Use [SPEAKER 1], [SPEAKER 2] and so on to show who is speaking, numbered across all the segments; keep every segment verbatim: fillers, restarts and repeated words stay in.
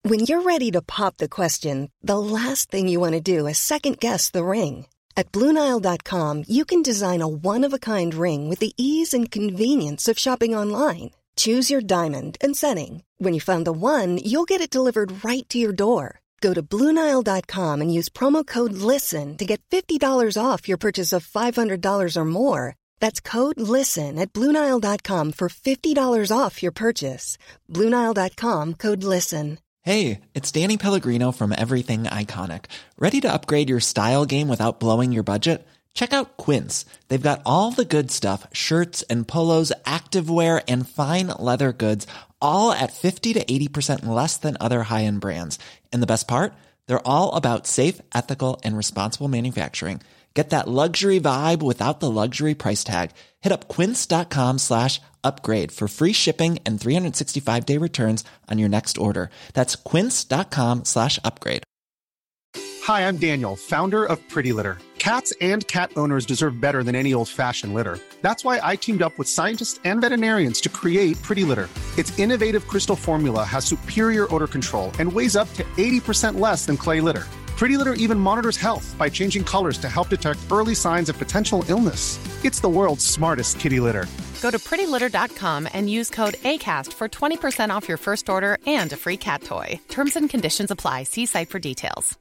[SPEAKER 1] When you're ready to pop the question, the last thing you want to do is second-guess the ring. At Blue Nile dot com, you can design a one-of-a-kind ring with the ease and convenience of shopping online. Choose your diamond and setting. When you find the one, you'll get it delivered right to your door. Go to Blue Nile dot com and use promo code LISTEN to get fifty dollars off your purchase of five hundred dollars or more. That's code LISTEN at Blue Nile dot com for fifty dollars off your purchase. Blue Nile dot com, code LISTEN.
[SPEAKER 2] Hey, it's Danny Pellegrino from Everything Iconic. Ready to upgrade your style game without blowing your budget? Check out Quince. They've got all the good stuff, shirts and polos, activewear, and fine leather goods, all at fifty to eighty percent less than other high-end brands. And the best part? They're all about safe, ethical, and responsible manufacturing. Get that luxury vibe without the luxury price tag. Hit up quince.com slash upgrade for free shipping and three sixty-five day returns on your next order. That's quince.com slash upgrade.
[SPEAKER 3] Hi, I'm Daniel, founder of Pretty Litter. Cats and cat owners deserve better than any old-fashioned litter. That's why I teamed up with scientists and veterinarians to create Pretty Litter. Its innovative crystal formula has superior odor control and weighs up to eighty percent less than clay litter. Pretty Litter even monitors health by changing colors to help detect early signs of potential illness. It's the world's smartest kitty litter.
[SPEAKER 4] Go to pretty litter dot com and use code ACAST for twenty percent off your first order and a free cat toy. Terms and conditions apply. See site for details.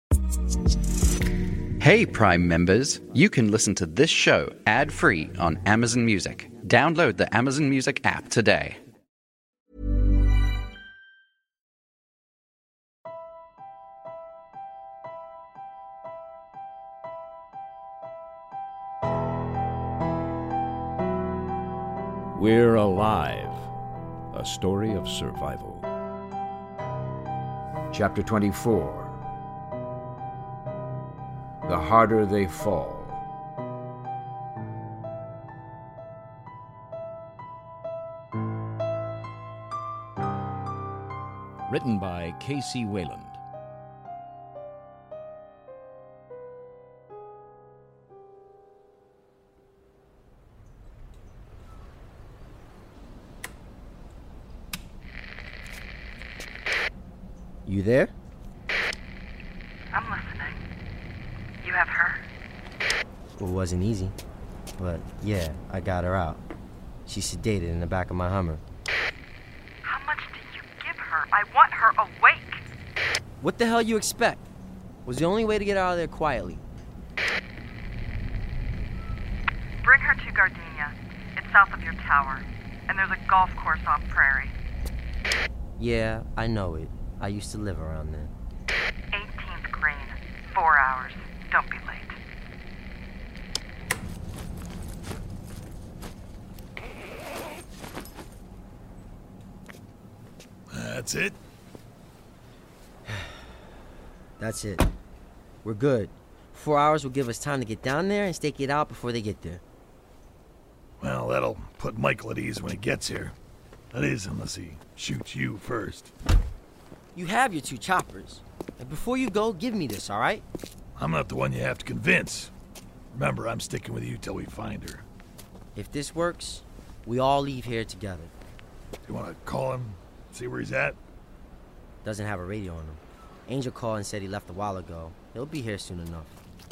[SPEAKER 5] Hey, Prime members, you can listen to this show ad-free on Amazon Music. Download the Amazon Music app today.
[SPEAKER 6] We're Alive, a story of survival. Chapter twenty-four. The Harder They Fall. Written by K C Wayland.
[SPEAKER 7] You there?
[SPEAKER 8] I'm listening. You have her?
[SPEAKER 7] It wasn't easy, but yeah, I got her out. She's sedated in the back of my Hummer.
[SPEAKER 8] How much did you give her? I want her awake.
[SPEAKER 7] What the hell you expect? Was the only way to get out of there quietly.
[SPEAKER 8] Bring her to Gardenia. It's south of your tower, and there's a golf course on Prairie.
[SPEAKER 7] Yeah, I know it. I used to live around there.
[SPEAKER 8] eighteenth green. Four hours. Don't be late.
[SPEAKER 9] That's it?
[SPEAKER 7] That's it. We're good. Four hours will give us time to get down there and stake it out before they get there.
[SPEAKER 9] Well, that'll put Michael at ease when he gets here. That is, unless he shoots you first.
[SPEAKER 7] You have your two choppers. And before you go, give me this, all right?
[SPEAKER 9] I'm not the one you have to convince. Remember, I'm sticking with you till we find her.
[SPEAKER 7] If this works, we all leave here together.
[SPEAKER 9] You want to call him, see where he's at?
[SPEAKER 7] Doesn't have a radio on him. Angel called and said he left a while ago. He'll be here soon enough.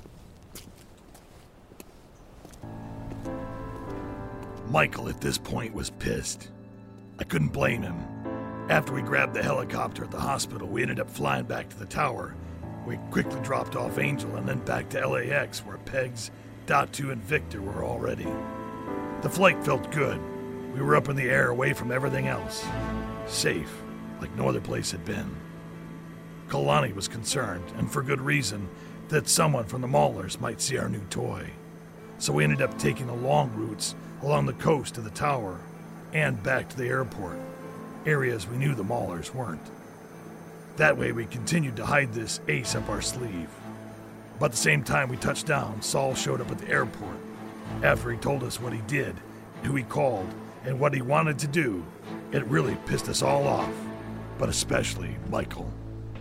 [SPEAKER 9] Michael, at this point, was pissed. I couldn't blame him. After we grabbed the helicopter at the hospital, we ended up flying back to the tower. We quickly dropped off Angel and then back to L A X, where Pegs, Datu, and Victor were already. The flight felt good. We were up in the air away from everything else. Safe, like no other place had been. Kalani was concerned, and for good reason, that someone from the Maulers might see our new toy. So we ended up taking the long routes along the coast to the tower and back to the airport, areas we knew the Maulers weren't. That way we continued to hide this ace up our sleeve. But at the same time we touched down, Saul showed up at the airport. After he told us what he did, who he called, and what he wanted to do, it really pissed us all off, but especially Michael.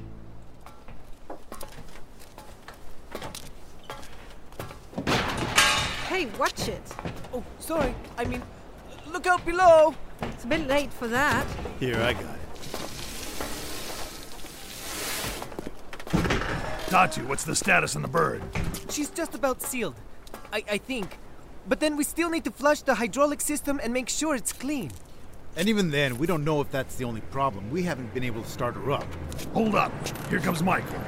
[SPEAKER 10] Hey, watch it.
[SPEAKER 11] Oh, sorry. I mean, look out below.
[SPEAKER 10] It's a bit late for that.
[SPEAKER 11] Here, I got it.
[SPEAKER 9] Datu, what's the status on the bird?
[SPEAKER 11] She's just about sealed. I, I think. But then we still need to flush the hydraulic system and make sure it's clean.
[SPEAKER 10] And even then, we don't know if that's the only problem. We haven't been able to start her up.
[SPEAKER 9] Hold up. Here comes Michael.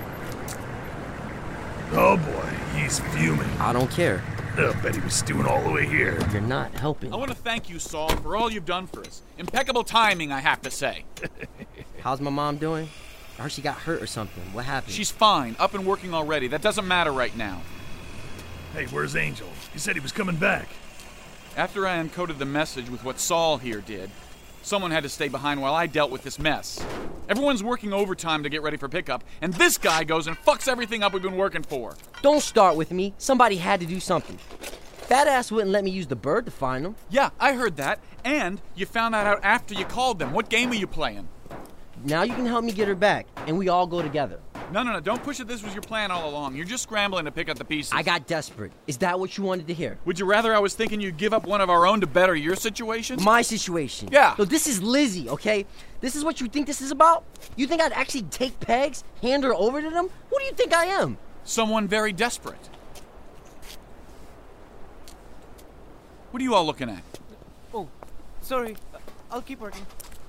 [SPEAKER 9] Oh boy, he's fuming.
[SPEAKER 7] I don't care.
[SPEAKER 9] I bet he was stewing all the way here.
[SPEAKER 7] You're not helping.
[SPEAKER 12] I want to thank you, Saul, for all you've done for us. Impeccable timing, I have to say.
[SPEAKER 7] How's my mom doing? I heard she got hurt or something. What happened?
[SPEAKER 12] She's fine, up and working already. That doesn't matter right now.
[SPEAKER 9] Hey, where's Angel? He said he was coming back.
[SPEAKER 12] After I encoded the message with what Saul here did, someone had to stay behind while I dealt with this mess. Everyone's working overtime to get ready for pickup, and this guy goes and fucks everything up we've been working for.
[SPEAKER 7] Don't start with me. Somebody had to do something. Fat ass wouldn't let me use the bird to find them.
[SPEAKER 12] Yeah, I heard that. And you found that out after you called them. What game are you playing?
[SPEAKER 7] Now you can help me get her back, and we all go together.
[SPEAKER 12] No, no, no. Don't push it. This was your plan all along. You're just scrambling to pick up the pieces.
[SPEAKER 7] I got desperate. Is that what you wanted to hear?
[SPEAKER 12] Would you rather I was thinking you'd give up one of our own to better your situation?
[SPEAKER 7] My situation?
[SPEAKER 12] Yeah.
[SPEAKER 7] No, this is Lizzie, okay? This is what you think this is about? You think I'd actually take Pegs, hand her over to them? Who do you think I am?
[SPEAKER 12] Someone very desperate. What are you all looking at?
[SPEAKER 11] Oh, sorry. I'll keep working.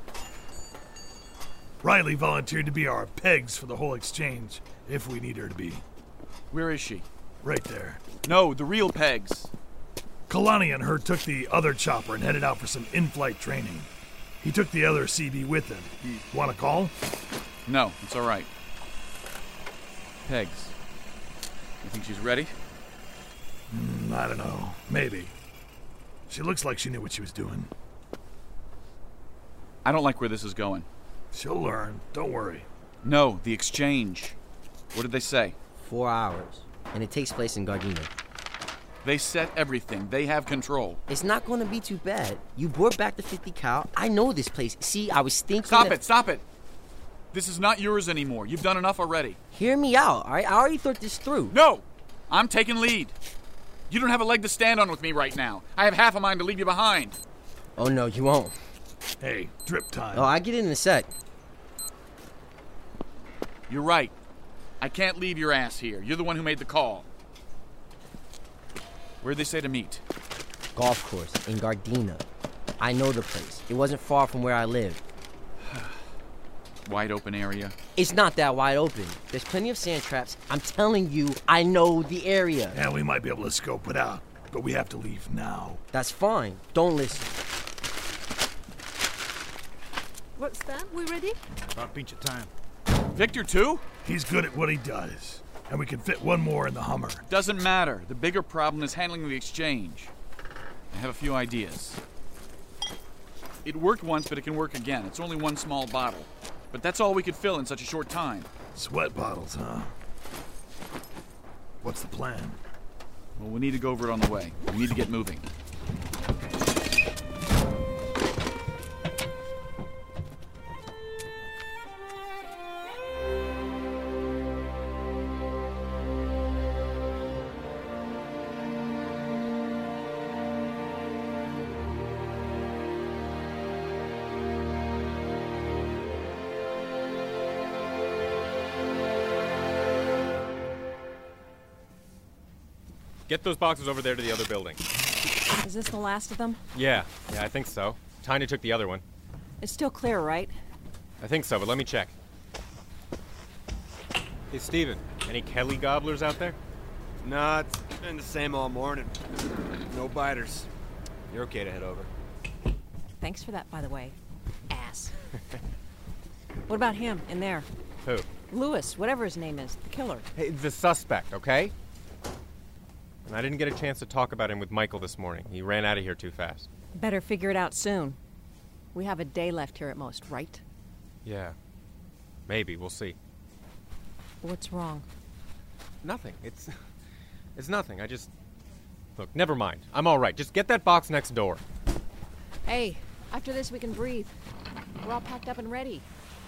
[SPEAKER 9] Riley volunteered to be our pegs for the whole exchange, if we need her to be.
[SPEAKER 12] Where is she?
[SPEAKER 9] Right there.
[SPEAKER 12] No, the real Pegs.
[SPEAKER 9] Kalani and her took the other chopper and headed out for some in-flight training. He took the other C B with him. You want to call?
[SPEAKER 12] No, it's all right. Pegs. You think she's ready?
[SPEAKER 9] Mm, I don't know. Maybe. She looks like she knew what she was doing.
[SPEAKER 12] I don't like where this is going.
[SPEAKER 9] She'll learn. Don't worry.
[SPEAKER 12] No, the exchange. What did they say?
[SPEAKER 7] Four hours. And it takes place in Gardena.
[SPEAKER 12] They set everything. They have control.
[SPEAKER 7] It's not going to be too bad. You brought back the fifty cal. I know this place. See, I was thinking...
[SPEAKER 12] Stop
[SPEAKER 7] that...
[SPEAKER 12] it, stop it. This is not yours anymore. You've done enough already.
[SPEAKER 7] Hear me out, all right? I already thought this through.
[SPEAKER 12] No! I'm taking lead. You don't have a leg to stand on with me right now. I have half a mind to leave you behind.
[SPEAKER 7] Oh, no, you won't.
[SPEAKER 9] Hey, drip time.
[SPEAKER 7] Oh, I get it in a sec.
[SPEAKER 12] You're right. I can't leave your ass here. You're the one who made the call. Where'd they say to meet?
[SPEAKER 7] Golf course in Gardena. I know the place. It wasn't far from where I live.
[SPEAKER 12] Wide open area?
[SPEAKER 7] It's not that wide open. There's plenty of sand traps. I'm telling you, I know the area.
[SPEAKER 9] Yeah, we might be able to scope it out, but we have to leave now.
[SPEAKER 7] That's fine. Don't listen.
[SPEAKER 13] What's that? We ready?
[SPEAKER 10] About pinch of time.
[SPEAKER 12] Victor, too?
[SPEAKER 9] He's good at what he does, and we can fit one more in the Hummer.
[SPEAKER 12] Doesn't matter. The bigger problem is handling the exchange. I have a few ideas. It worked once, but it can work again. It's only one small bottle. But that's all we could fill in such a short time.
[SPEAKER 9] Sweat bottles, huh? What's the plan?
[SPEAKER 12] Well, we need to go over it on the way. We need to get moving.
[SPEAKER 14] Get those boxes over there to the other building.
[SPEAKER 13] Is this the last of them?
[SPEAKER 14] Yeah, yeah, I think so. Tiny took the other one.
[SPEAKER 13] It's still clear, right?
[SPEAKER 14] I think so, but let me check. Hey, Steven, any Kelly gobblers out there?
[SPEAKER 15] Nah, it's been the same all morning. No biters. You're okay to head over.
[SPEAKER 13] Thanks for that, by the way. Ass. What about him, in there?
[SPEAKER 14] Who?
[SPEAKER 13] Lewis, whatever his name is, the killer.
[SPEAKER 14] Hey, the suspect, okay? And I didn't get a chance to talk about him with Michael this morning. He ran out of here too fast.
[SPEAKER 13] Better figure it out soon. We have a day left here at most, right?
[SPEAKER 14] Yeah. Maybe, we'll see.
[SPEAKER 13] What's wrong?
[SPEAKER 14] Nothing. It's... It's nothing. I just... Look, never mind. I'm all right. Just get that box next door.
[SPEAKER 13] Hey, after this we can breathe. We're all packed up and ready.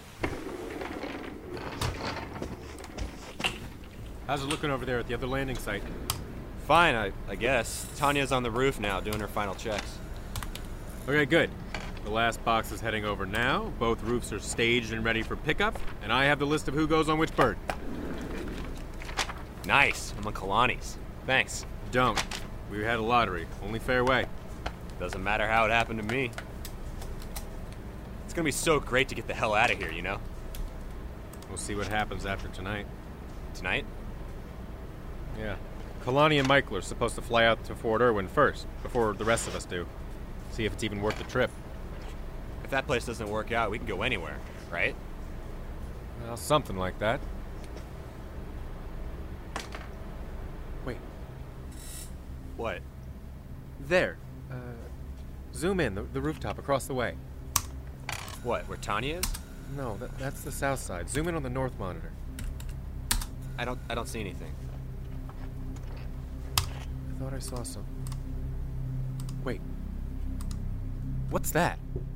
[SPEAKER 14] How's it looking over there at the other landing site?
[SPEAKER 15] Fine, I, I guess. Tanya's on the roof now doing her final checks.
[SPEAKER 14] Okay, good. The last box is heading over now. Both roofs are staged and ready for pickup, and I have the list of who goes on which bird.
[SPEAKER 15] Nice. I'm on Kalani's. Thanks.
[SPEAKER 14] Don't. We had a lottery. Only fair way.
[SPEAKER 15] Doesn't matter how it happened to me. It's gonna be so great to get the hell out of here, you know?
[SPEAKER 14] We'll see what happens after tonight.
[SPEAKER 15] Tonight?
[SPEAKER 14] Yeah. Kalani and Michael are supposed to fly out to Fort Irwin first, before the rest of us do. See if it's even worth the trip.
[SPEAKER 15] If that place doesn't work out, we can go anywhere, right?
[SPEAKER 14] Well, something like that. Wait.
[SPEAKER 15] What?
[SPEAKER 14] There. Uh, zoom in, the, the rooftop across the way.
[SPEAKER 15] What, where Tanya is?
[SPEAKER 14] No, that, that's the south side. Zoom in on the north monitor.
[SPEAKER 15] I don't I don't see anything.
[SPEAKER 14] I thought I saw some. Wait. What's that?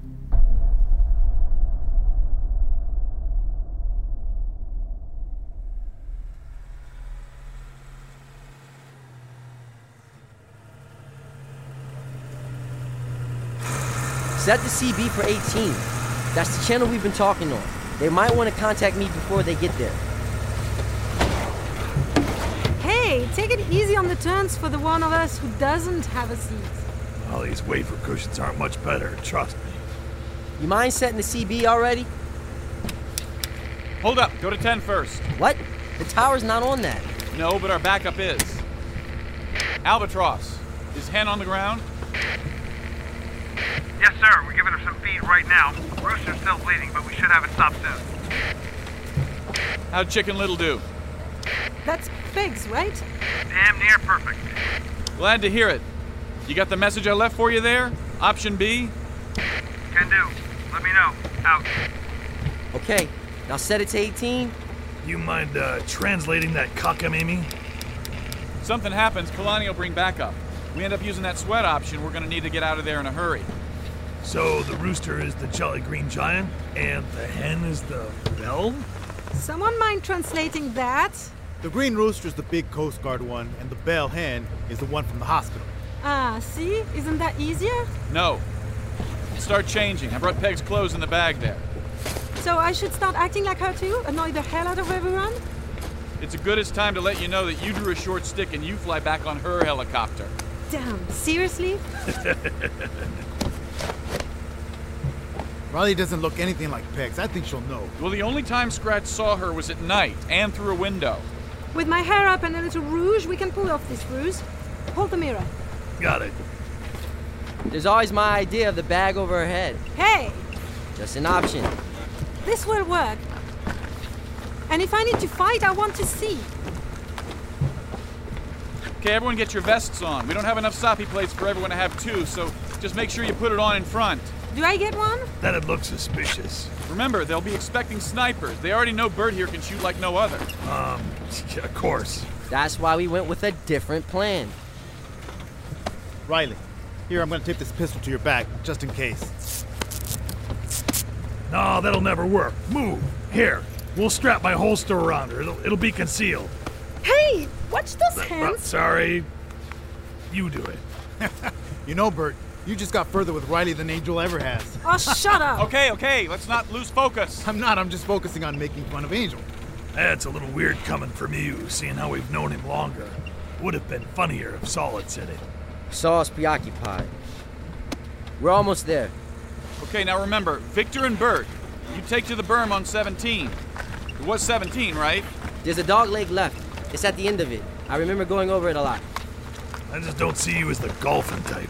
[SPEAKER 7] Set the C B for eighteen. That's the channel we've been talking on. They might want to contact me before they get there.
[SPEAKER 16] Hey, take it easy on the turns for the one of us who doesn't have a seat.
[SPEAKER 9] Well, these wafer cushions aren't much better, trust me.
[SPEAKER 7] You mind setting the C B already?
[SPEAKER 12] Hold up, go to ten first.
[SPEAKER 7] What? The tower's not on that.
[SPEAKER 12] No, but our backup is. Albatross, is Hen on the ground?
[SPEAKER 17] Yes, sir. We're giving her some feed right now. Rooster's still bleeding, but we should have it stopped soon.
[SPEAKER 12] How'd Chicken Little do?
[SPEAKER 16] That's pigs, right?
[SPEAKER 17] Damn near perfect.
[SPEAKER 12] Glad to hear it. You got the message I left for you there? Option B?
[SPEAKER 17] Can do. Let me know. Out.
[SPEAKER 7] Okay, now set it to eighteen.
[SPEAKER 9] You mind uh, translating that cockamamie?
[SPEAKER 12] Something happens, Kalani will bring backup. We end up using that sweat option, we're gonna need to get out of there in a hurry.
[SPEAKER 9] So the rooster is the Jolly Green Giant, and the hen is the bell?
[SPEAKER 16] Someone mind translating that?
[SPEAKER 10] The green rooster is the big Coast Guard one, and the bell hen is the one from the hospital.
[SPEAKER 16] Ah, see? Isn't that easier?
[SPEAKER 12] No. Start changing. I brought Peg's clothes in the bag there.
[SPEAKER 16] So I should start acting like her too? Annoy the hell out of everyone?
[SPEAKER 12] It's a good as time to let you know that you drew a short stick and you fly back on her helicopter.
[SPEAKER 16] Damn, seriously?
[SPEAKER 10] Riley doesn't look anything like Pegs. I think she'll know.
[SPEAKER 12] Well, the only time Scratch saw her was at night and through a window.
[SPEAKER 16] With my hair up and a little rouge, we can pull off this ruse. Hold the mirror.
[SPEAKER 9] Got it.
[SPEAKER 7] There's always my idea of the bag over her head.
[SPEAKER 16] Hey!
[SPEAKER 7] Just an option.
[SPEAKER 16] This will work. And if I need to fight, I want to see.
[SPEAKER 12] Okay, everyone get your vests on. We don't have enough soppy plates for everyone to have two, so just make sure you put it on in front.
[SPEAKER 16] Do I get one?
[SPEAKER 9] That'd look suspicious.
[SPEAKER 12] Remember, they'll be expecting snipers. They already know Bert here can shoot like no other.
[SPEAKER 9] Um, yeah, of course.
[SPEAKER 7] That's why we went with a different plan.
[SPEAKER 10] Riley, here, I'm gonna tape this pistol to your back, just in case.
[SPEAKER 9] No, that'll never work. Move. Here, we'll strap my holster around her. It'll, it'll be concealed.
[SPEAKER 16] Hey, watch those
[SPEAKER 9] Uh,
[SPEAKER 16] hands.
[SPEAKER 9] sorry. You do it.
[SPEAKER 10] You know, Bert, you just got further with Riley than Angel ever has.
[SPEAKER 16] Oh, shut up.
[SPEAKER 12] Okay, okay, let's not lose focus.
[SPEAKER 10] I'm not, I'm just focusing on making fun of Angel.
[SPEAKER 9] That's a little weird coming from you, seeing how we've known him longer. Would have been funnier if Saul had said it.
[SPEAKER 7] Saul's preoccupied. We're almost there.
[SPEAKER 12] Okay, now remember, Victor and Bert, you take to the berm on seventeen. It was seventeen, right?
[SPEAKER 7] There's a dog leg left. It's at the end of it. I remember going over it a lot.
[SPEAKER 9] I just don't see you as the golfing type.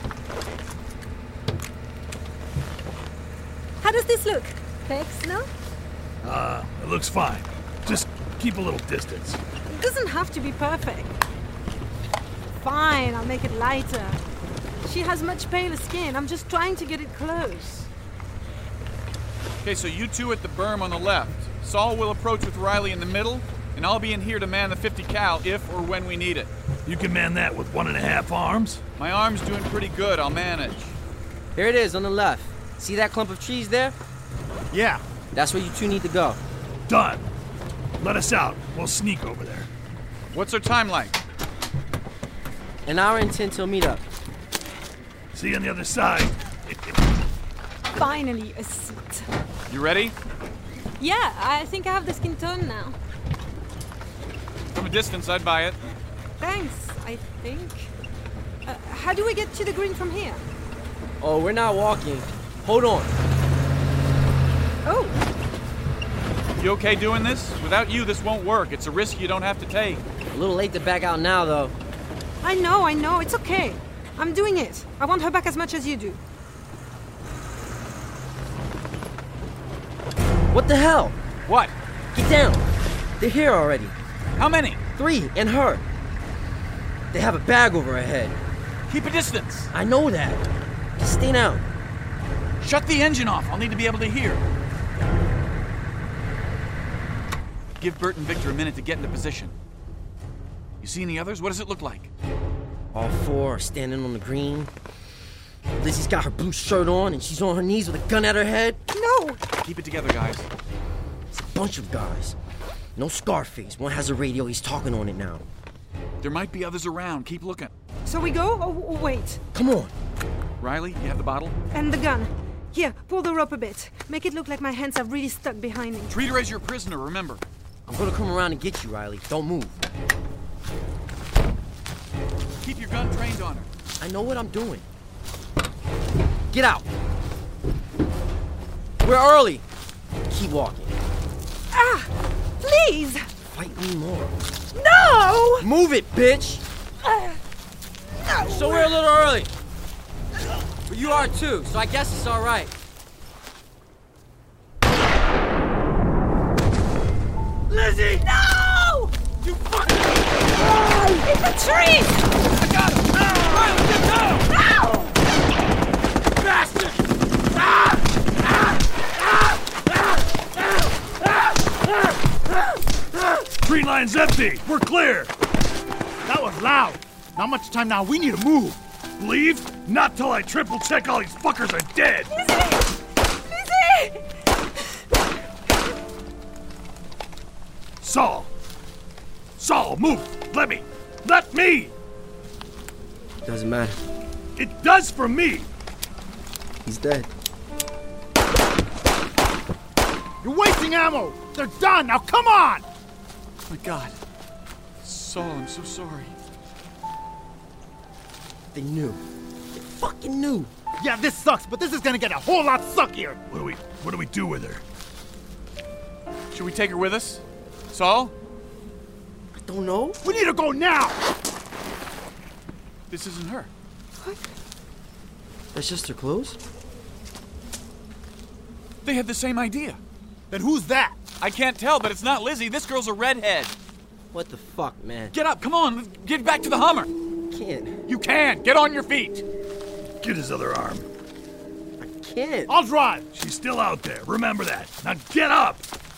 [SPEAKER 16] How does this look? Pegs, no?
[SPEAKER 9] Uh, it looks fine. Just keep a little distance.
[SPEAKER 16] It doesn't have to be perfect. Fine, I'll make it lighter. She has much paler skin. I'm just trying to get it close.
[SPEAKER 12] Okay, so you two at the berm on the left. Saul will approach with Riley in the middle, and I'll be in here to man the fifty cal if or when we need it.
[SPEAKER 9] You can man that with one and a half arms?
[SPEAKER 12] My arm's doing pretty good. I'll manage.
[SPEAKER 7] Here it is on the left. See that clump of trees there?
[SPEAKER 10] Yeah.
[SPEAKER 7] That's where you two need to go.
[SPEAKER 9] Done. Let us out. We'll sneak over there.
[SPEAKER 12] What's our time like?
[SPEAKER 7] An hour and ten till meet up.
[SPEAKER 9] See you on the other side.
[SPEAKER 16] Finally, a seat.
[SPEAKER 12] You ready?
[SPEAKER 16] Yeah, I think I have the skin tone now.
[SPEAKER 12] From a distance, I'd buy it.
[SPEAKER 16] Thanks, I think. Uh, how do we get to the green from here?
[SPEAKER 7] Oh, we're not walking. Hold on.
[SPEAKER 16] Oh.
[SPEAKER 12] You okay doing this? Without you, this won't work. It's a risk you don't have to take.
[SPEAKER 7] A little late to back out now, though.
[SPEAKER 16] I know, I know. It's okay. I'm doing it. I want her back as much as you do.
[SPEAKER 7] What the hell?
[SPEAKER 12] What?
[SPEAKER 7] Get down. They're here already.
[SPEAKER 12] How many?
[SPEAKER 7] Three, and her. They have a bag over her head.
[SPEAKER 12] Keep a distance.
[SPEAKER 7] I know that. Just stay down.
[SPEAKER 12] Shut the engine off. I'll need to be able to hear. Give Bert and Victor a minute to get into position. You see any others? What does it look like?
[SPEAKER 7] All four are standing on the green. Lizzie's got her blue shirt on, and she's on her knees with a gun at her head.
[SPEAKER 16] No!
[SPEAKER 12] Keep it together, guys.
[SPEAKER 7] It's a bunch of guys. No Scarface. One has a radio. He's talking on it now.
[SPEAKER 12] There might be others around. Keep looking.
[SPEAKER 16] So we go, or, or wait?
[SPEAKER 7] Come on.
[SPEAKER 12] Riley, you have the bottle?
[SPEAKER 16] And the gun. Here, pull the rope a bit. Make it look like my hands are really stuck behind me.
[SPEAKER 12] Treat her as your prisoner, remember.
[SPEAKER 7] I'm gonna come around and get you, Riley. Don't move.
[SPEAKER 12] Keep your gun trained on her.
[SPEAKER 7] I know what I'm doing. Get out. We're early. Keep walking.
[SPEAKER 16] Ah! Please!
[SPEAKER 7] Fight me more.
[SPEAKER 16] No!
[SPEAKER 7] Move it, bitch!
[SPEAKER 16] Uh, no.
[SPEAKER 7] So we're a little early. But you are too, so I guess it's all right.
[SPEAKER 16] Lizzie! No!
[SPEAKER 12] You fucking...
[SPEAKER 16] Oh, in the trees!
[SPEAKER 12] I got him! No! Riley, get down!
[SPEAKER 16] No!
[SPEAKER 12] Bastard! Ah! Ah! Ah! Ah!
[SPEAKER 9] Green line's empty. We're clear.
[SPEAKER 10] That was loud. Not much time now. We need to move.
[SPEAKER 9] Leave? Not till I triple check all these fuckers are dead.
[SPEAKER 16] Lizzie! Lizzie!
[SPEAKER 9] Saul. Saul, move. Let me. Let me.
[SPEAKER 7] Doesn't matter.
[SPEAKER 9] It does for me.
[SPEAKER 7] He's dead.
[SPEAKER 10] You're wasting ammo. They're done. Now come on.
[SPEAKER 12] Oh my God. Saul, I'm so sorry.
[SPEAKER 7] They knew. They fucking knew.
[SPEAKER 10] Yeah, this sucks, but this is gonna get a whole lot suckier.
[SPEAKER 9] What do we what do we do with her?
[SPEAKER 12] Should we take her with us? Saul?
[SPEAKER 7] I don't know.
[SPEAKER 10] We need to go now.
[SPEAKER 12] This isn't her.
[SPEAKER 16] What?
[SPEAKER 7] That's just her clothes?
[SPEAKER 12] They had the same idea.
[SPEAKER 10] Then who's that?
[SPEAKER 12] I can't tell, but it's not Lizzie. This girl's a redhead.
[SPEAKER 7] What the fuck, man?
[SPEAKER 12] Get up, come on. Get back to the Hummer.
[SPEAKER 7] Can't.
[SPEAKER 12] You can. Get on your feet.
[SPEAKER 9] Get his other arm.
[SPEAKER 7] I can't.
[SPEAKER 10] I'll drive.
[SPEAKER 9] She's still out there. Remember that. Now get up.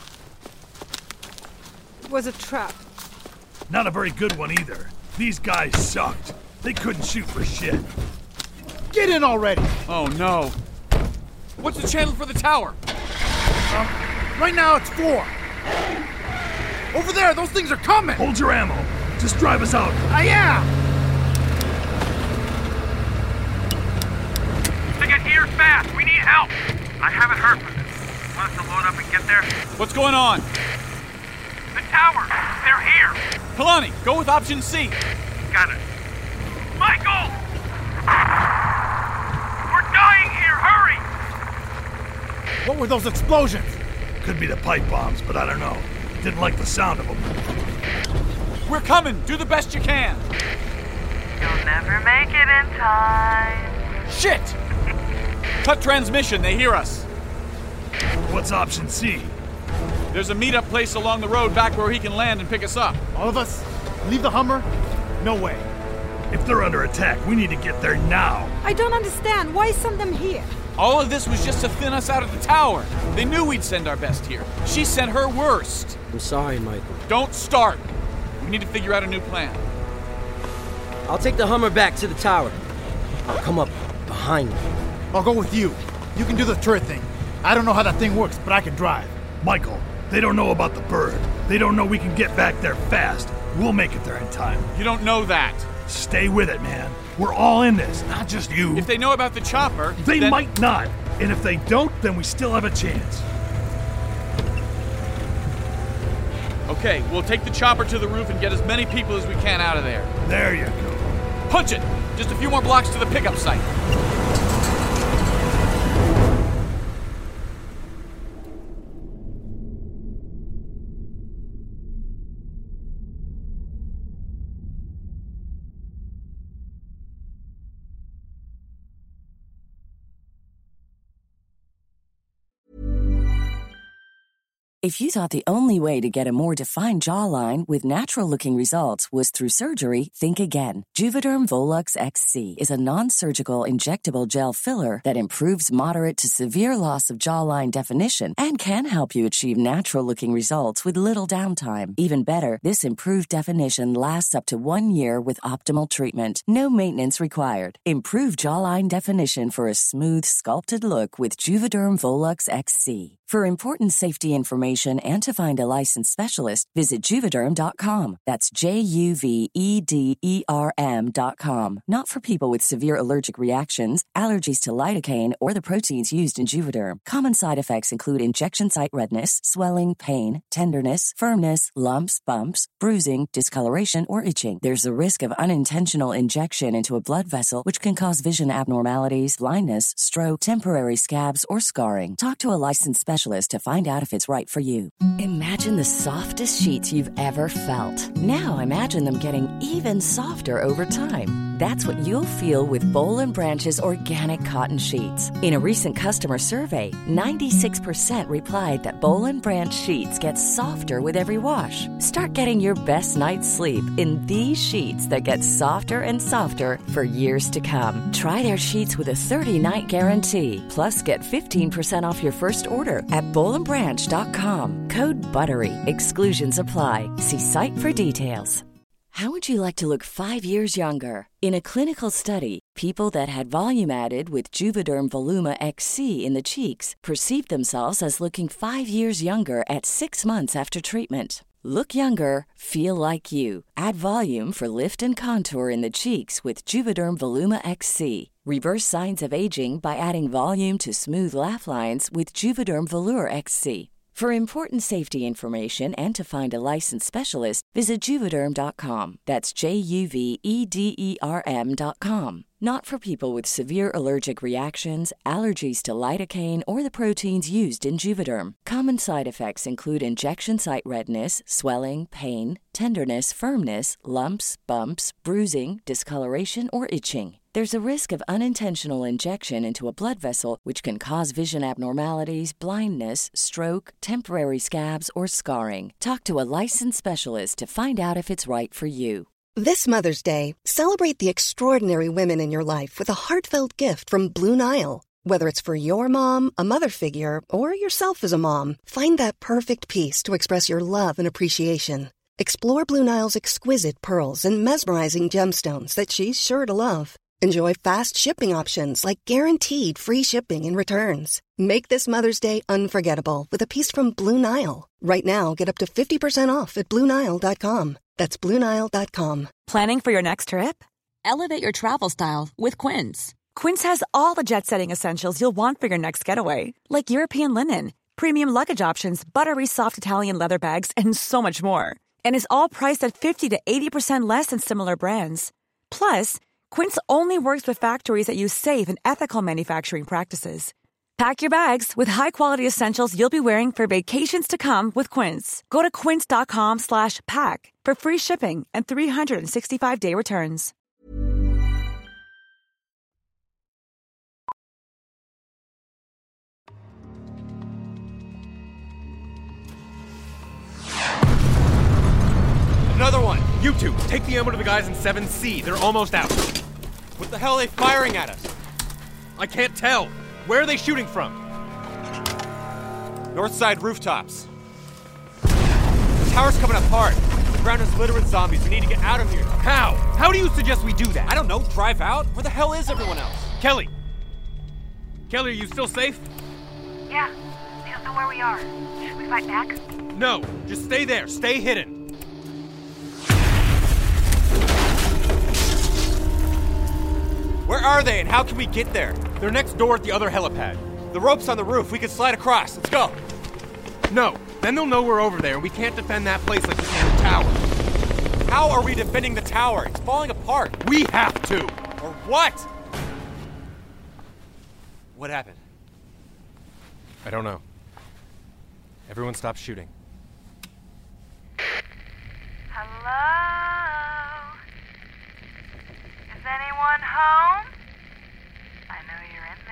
[SPEAKER 16] It was a trap.
[SPEAKER 9] Not a very good one either. These guys sucked. They couldn't shoot for shit.
[SPEAKER 10] Get in already.
[SPEAKER 12] Oh, no. What's the channel for the tower?
[SPEAKER 10] Um, right now it's four. Over there, those things are coming.
[SPEAKER 9] Hold your ammo. Just drive us out.
[SPEAKER 10] I am.
[SPEAKER 17] To get here fast, we need help. I haven't heard from them. Want us to load up and get there?
[SPEAKER 12] What's going on?
[SPEAKER 17] The tower. They're here.
[SPEAKER 12] Kalani, go with option C.
[SPEAKER 17] Got it. Michael! We're dying here. Hurry!
[SPEAKER 10] What were those explosions?
[SPEAKER 9] Could be the pipe bombs, but I don't know. Didn't like the sound of them.
[SPEAKER 12] We're coming. Do the best you can.
[SPEAKER 8] You'll never make it in time.
[SPEAKER 12] Shit! Cut transmission. They hear us.
[SPEAKER 9] What's option C?
[SPEAKER 12] There's a meetup place along the road back where he can land and pick us up.
[SPEAKER 10] All of us? Leave the Hummer? No way.
[SPEAKER 9] If they're under attack, we need to get there now.
[SPEAKER 16] I don't understand. Why send them here?
[SPEAKER 12] All of this was just to thin us out at the tower. They knew we'd send our best here. She sent her worst.
[SPEAKER 7] I'm sorry, Michael.
[SPEAKER 12] Don't start. We need to figure out a new plan.
[SPEAKER 7] I'll take the Hummer back to the tower. I'll come up behind you.
[SPEAKER 10] I'll go with you. You can do the turret thing. I don't know how that thing works, but I can drive.
[SPEAKER 9] Michael, they don't know about the bird. They don't know we can get back there fast. We'll make it there in time.
[SPEAKER 12] You don't know that.
[SPEAKER 9] Stay with it, man. We're all in this, not just you.
[SPEAKER 12] If they know about the chopper,
[SPEAKER 9] They
[SPEAKER 12] then...
[SPEAKER 9] might not. And if they don't, then we still have a chance.
[SPEAKER 12] Okay, we'll take the chopper to the roof and get as many people as we can out of there.
[SPEAKER 9] There you go.
[SPEAKER 12] Punch it! Just a few more blocks to the pickup site.
[SPEAKER 18] If you thought the only way to get a more defined jawline with natural-looking results was through surgery, think again. Juvederm Volux X C is a non-surgical injectable gel filler that improves moderate to severe loss of jawline definition and can help you achieve natural-looking results with little downtime. Even better, this improved definition lasts up to one year with optimal treatment. No maintenance required. Improve jawline definition for a smooth, sculpted look with Juvederm Volux X C. For important safety information and to find a licensed specialist, visit Juvederm dot com. That's J U V E D E R M dot com. Not for people with severe allergic reactions, allergies to lidocaine, or the proteins used in Juvederm. Common side effects include injection site redness, swelling, pain, tenderness, firmness, lumps, bumps, bruising, discoloration, or itching. There's a risk of unintentional injection into a blood vessel, which can cause vision abnormalities, blindness, stroke, temporary scabs, or scarring. Talk to a licensed specialist to find out if it's right for you. Imagine the softest sheets you've ever felt. Now imagine them getting even softer over time. That's what you'll feel with Boll and Branch's organic cotton sheets. In a recent customer survey, ninety-six percent replied that Boll and Branch sheets get softer with every wash. Start getting your best night's sleep in these sheets that get softer and softer for years to come. Try their sheets with a thirty-night guarantee. Plus, get fifteen percent off your first order at boll and branch dot com. Code BUTTERY. Exclusions apply. See site for details. How would you like to look five years younger? In a clinical study, people that had volume added with Juvederm Voluma X C in the cheeks perceived themselves as looking five years younger at six months after treatment. Look younger, feel like you. Add volume for lift and contour in the cheeks with Juvederm Voluma X C. Reverse signs of aging by adding volume to smooth laugh lines with Juvederm Volure X C. For important safety information and to find a licensed specialist, visit Juvederm dot com. That's J U V E D E R M dot com. Not for people with severe allergic reactions, allergies to lidocaine, or the proteins used in Juvederm. Common side effects include injection site redness, swelling, pain, tenderness, firmness, lumps, bumps, bruising, discoloration, or itching. There's a risk of unintentional injection into a blood vessel, which can cause vision abnormalities, blindness, stroke, temporary scabs, or scarring. Talk to a licensed specialist to find out if it's right for you.
[SPEAKER 1] This Mother's Day, celebrate the extraordinary women in your life with a heartfelt gift from Blue Nile. Whether it's for your mom, a mother figure, or yourself as a mom, find that perfect piece to express your love and appreciation. Explore Blue Nile's exquisite pearls and mesmerizing gemstones that she's sure to love. Enjoy fast shipping options like guaranteed free shipping and returns. Make this Mother's Day unforgettable with a piece from Blue Nile. Right now, get up to fifty percent off at Blue Nile dot com. That's Blue Nile dot com.
[SPEAKER 19] Planning for your next trip? Elevate your travel style with Quince. Quince has all the jet-setting essentials you'll want for your next getaway, like European linen, premium luggage options, buttery soft Italian leather bags, and so much more. And is all priced at fifty to eighty percent less than similar brands. Plus, Quince only works with factories that use safe and ethical manufacturing practices. Pack your bags with high-quality essentials you'll be wearing for vacations to come with Quince. Go to quince dot com slash pack for free shipping and three sixty-five day returns.
[SPEAKER 14] Another one! You two, take the ammo to the guys in seven C. They're almost out.
[SPEAKER 15] What the hell are they firing at us?
[SPEAKER 14] I can't tell. Where are they shooting from?
[SPEAKER 15] North side rooftops. The tower's coming apart. The ground is littered with zombies. We need to get out of here.
[SPEAKER 14] How? How do you suggest we do that?
[SPEAKER 15] I don't know. Drive out? Where the hell is everyone else?
[SPEAKER 14] Kelly! Kelly, are you still safe?
[SPEAKER 8] Yeah. They don't know where we are. Should we fight back?
[SPEAKER 14] No. Just stay there. Stay hidden.
[SPEAKER 15] Where are they and how can we get there?
[SPEAKER 14] They're next door at the other helipad.
[SPEAKER 15] The rope's on the roof. We can slide across. Let's go.
[SPEAKER 14] No. Then they'll know we're over there, and we can't defend that place like we can the tower.
[SPEAKER 15] How are we defending the tower? It's falling apart.
[SPEAKER 14] We have to.
[SPEAKER 15] Or what? What happened?
[SPEAKER 14] I don't know. Everyone stop shooting.
[SPEAKER 8] Hello? Is anyone home? I know you're in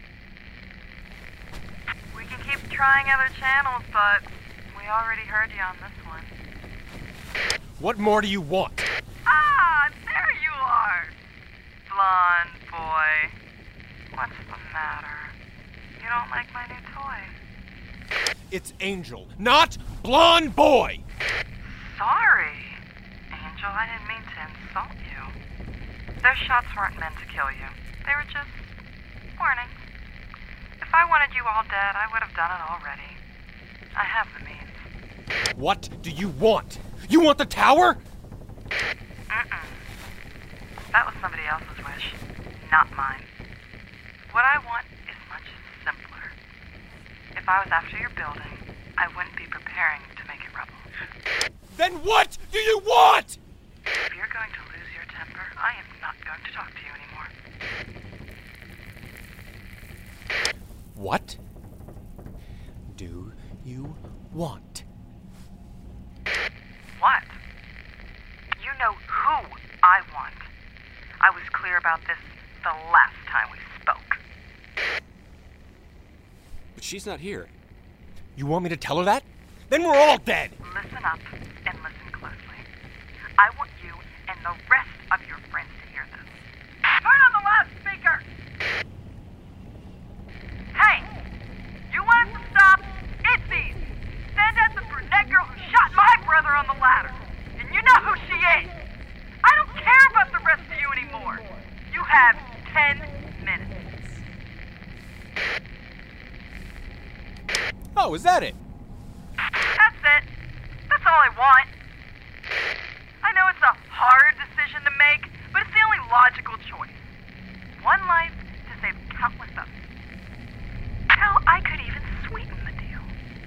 [SPEAKER 8] there. We can keep trying other channels, but we already heard you on this one.
[SPEAKER 14] What more do you want?
[SPEAKER 8] Ah, there you are! Blonde boy. What's the matter? You don't like my new toy?
[SPEAKER 14] It's Angel, not Blonde Boy!
[SPEAKER 8] Sorry, Angel. I didn't mean to insult you. Those shots weren't meant to kill you. They were just warnings. If I wanted you all dead, I would have done it already. I have the means.
[SPEAKER 14] What do you want? You want the tower?
[SPEAKER 8] Mm-mm. That was somebody else's wish, not mine. What I want is much simpler. If I was after your building, I wouldn't be preparing to make it rubble.
[SPEAKER 14] Then what do you want?
[SPEAKER 8] If you're going to lose your temper, I am not going to talk to you anymore.
[SPEAKER 14] What do you want?
[SPEAKER 8] What? You know who I want. I was clear about this the last time we spoke.
[SPEAKER 15] But she's not here.
[SPEAKER 14] You want me to tell her that? Then we're all dead!
[SPEAKER 8] Listen up and listen closely. I want you and the rest of your friends to hear this. Turn on the loudspeaker! Hey! You want us to stop? It's easy. Send out the brunette girl who shot my brother on the ladder. And you know who she is. I don't care about the rest of you anymore. You have ten minutes.
[SPEAKER 14] Oh, is that it?
[SPEAKER 8] That's it. That's all I want. I know it's a hard decision to make, but it's the only logical choice. One life to save countless others. Hell, I could even sweeten the deal.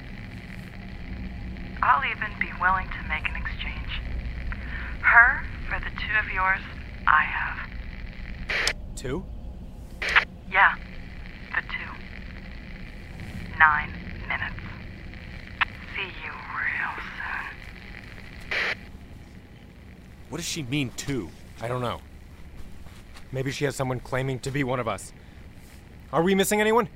[SPEAKER 8] I'll even be willing to make an exchange. Her for the two of yours I have.
[SPEAKER 14] Two?
[SPEAKER 8] Yeah, the two. Nine minutes. See you real soon.
[SPEAKER 15] What does she mean, too?
[SPEAKER 14] I don't know. Maybe she has someone claiming to be one of us. Are we missing anyone?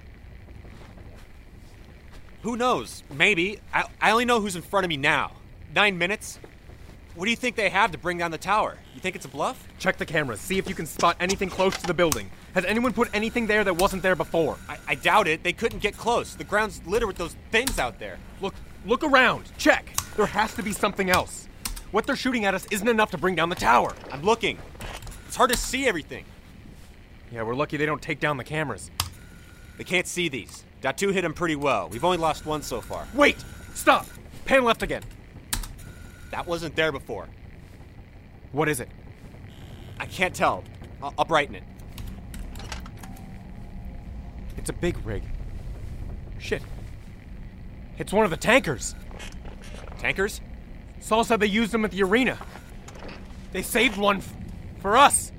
[SPEAKER 15] Who knows? Maybe. I, I only know who's in front of me now. Nine minutes? What do you think they have to bring down the tower? You think it's a bluff?
[SPEAKER 14] Check the cameras. See if you can spot anything close to the building. Has anyone put anything there that wasn't there before?
[SPEAKER 15] I, I doubt it. They couldn't get close. The ground's littered with those things out there.
[SPEAKER 14] Look, look around. Check. There has to be something else. What they're shooting at us isn't enough to bring down the tower.
[SPEAKER 15] I'm looking. It's hard to see everything.
[SPEAKER 14] Yeah, we're lucky they don't take down the cameras.
[SPEAKER 15] They can't see these. Datu hit them pretty well. We've only lost one so far.
[SPEAKER 14] Wait! Stop! Pan left again.
[SPEAKER 15] That wasn't there before.
[SPEAKER 14] What is it?
[SPEAKER 15] I can't tell. I'll, I'll brighten it.
[SPEAKER 14] It's a big rig. Shit. It's one of the tankers.
[SPEAKER 15] Tankers?
[SPEAKER 14] Saul said they used them at the arena. They saved one f- for us.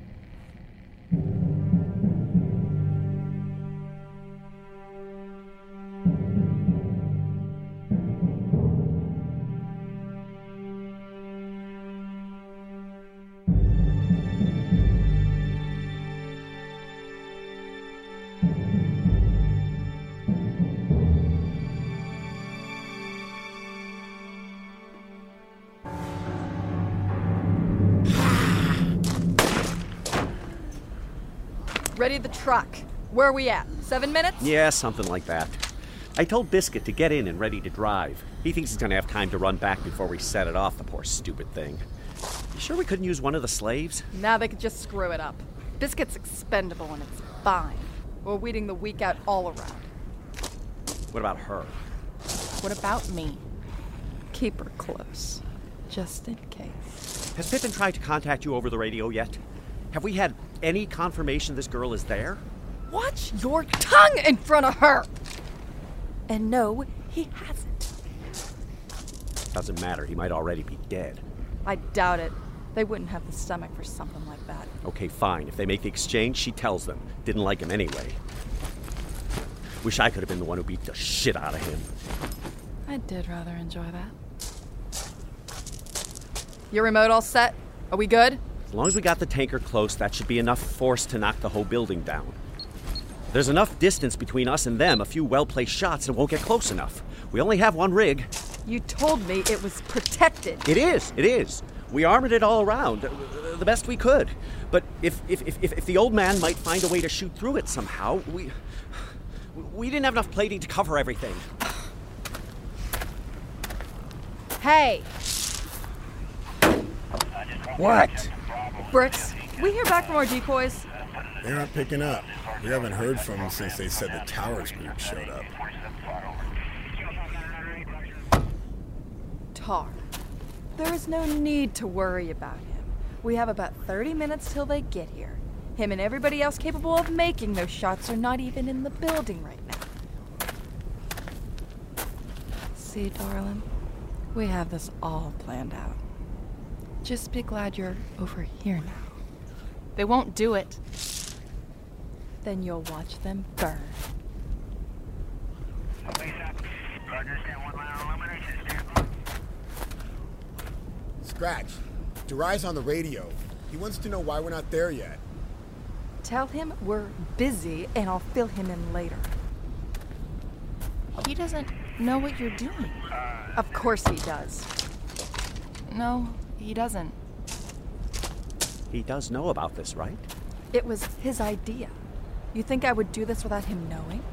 [SPEAKER 20] Ready the truck. Where are we at? Seven minutes?
[SPEAKER 21] Yeah, something like that. I told Biscuit to get in and ready to drive. He thinks he's gonna have time to run back before we set it off, the poor stupid thing. You sure we couldn't use one of the slaves?
[SPEAKER 20] Now they could just screw it up. Biscuit's expendable and it's fine. We're weeding the weak out all around.
[SPEAKER 21] What about her?
[SPEAKER 20] What about me? Keep her close. Just in case.
[SPEAKER 21] Has Pippin tried to contact you over the radio yet? Have we had any confirmation this girl is there?
[SPEAKER 20] Watch your tongue in front of her! And no, he hasn't.
[SPEAKER 21] Doesn't matter. He might already be dead.
[SPEAKER 20] I doubt it. They wouldn't have the stomach for something like that.
[SPEAKER 21] Okay, fine. If they make the exchange, she tells them. Didn't like him anyway. Wish I could have been the one who beat the shit out of him.
[SPEAKER 20] I did rather enjoy that. Your remote all set? Are we good?
[SPEAKER 21] As long as we got the tanker close, that should be enough force to knock the whole building down. There's enough distance between us and them, a few well-placed shots, and it won't get close enough. We only have one rig.
[SPEAKER 20] You told me it was protected.
[SPEAKER 21] It is, it is. We armored it all around, uh, the best we could. But if, if, if, if, if the old man might find a way to shoot through it somehow, we... We didn't have enough plating to cover everything.
[SPEAKER 20] Hey!
[SPEAKER 10] What?
[SPEAKER 20] Bricks, we hear back from our decoys?
[SPEAKER 10] They aren't picking up. We haven't heard from them since they said the Towers group showed up.
[SPEAKER 20] Tar. There is no need to worry about him. We have about thirty minutes till they get here. Him and everybody else capable of making those shots are not even in the building right now. See, darling, we have this all planned out. Just be glad you're over here now.
[SPEAKER 4] They won't do it.
[SPEAKER 20] Then you'll watch them burn.
[SPEAKER 10] Scratch, Durai's on the radio. He wants to know why we're not there yet.
[SPEAKER 20] Tell him we're busy and I'll fill him in later.
[SPEAKER 4] He doesn't know what you're doing.
[SPEAKER 20] Of course he does.
[SPEAKER 4] No, he doesn't.
[SPEAKER 21] He does know about this, right?
[SPEAKER 20] It was his idea. You think I would do this without him knowing?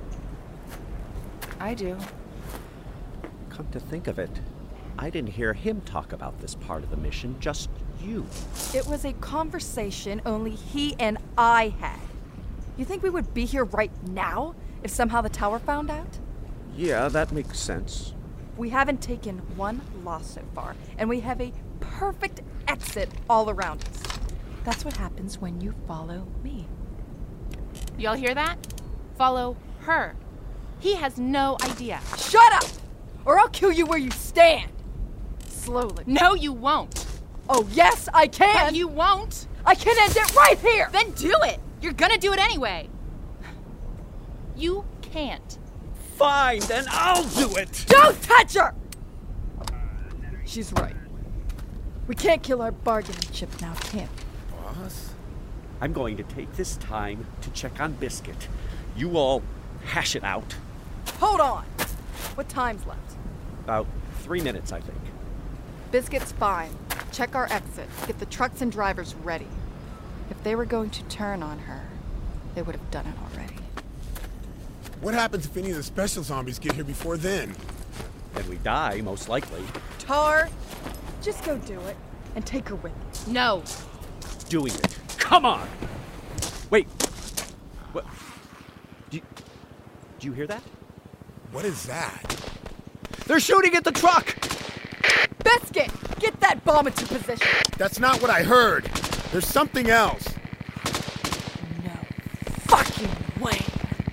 [SPEAKER 4] I do.
[SPEAKER 21] Come to think of it, I didn't hear him talk about this part of the mission, just you.
[SPEAKER 20] It was a conversation only he and I had. You think we would be here right now if somehow the tower found out?
[SPEAKER 21] Yeah, that makes sense.
[SPEAKER 20] We haven't taken one loss so far, and we have a perfect exit all around us. That's what happens when you follow me.
[SPEAKER 4] Y'all hear that? Follow her. He has no idea.
[SPEAKER 20] Shut up! Or I'll kill you where you stand! Slowly.
[SPEAKER 4] No, you won't.
[SPEAKER 20] Oh, yes, I can!
[SPEAKER 4] But you won't.
[SPEAKER 20] I can end it right here!
[SPEAKER 4] Then do it! You're gonna do it anyway. You can't.
[SPEAKER 21] Fine, then I'll do it!
[SPEAKER 20] Don't touch her! She's right. We can't kill our bargaining chip now, can we?
[SPEAKER 10] Boss?
[SPEAKER 21] I'm going to take this time to check on Biscuit. You all hash it out.
[SPEAKER 20] Hold on! What time's left?
[SPEAKER 21] About three minutes, I think.
[SPEAKER 20] Biscuit's fine. Check our exit. Get the trucks and drivers ready. If they were going to turn on her, they would have done it already.
[SPEAKER 10] What happens if any of the special zombies get here before then?
[SPEAKER 21] Then we die, most likely.
[SPEAKER 20] Tar, just go do it and take her with you.
[SPEAKER 4] No.
[SPEAKER 21] Doing it. Come on! Wait. What? Do you, do you hear that?
[SPEAKER 10] What is that?
[SPEAKER 21] They're shooting at the truck!
[SPEAKER 20] Biscuit! Get that bomb into position!
[SPEAKER 10] That's not what I heard! There's something else!
[SPEAKER 20] No fucking way!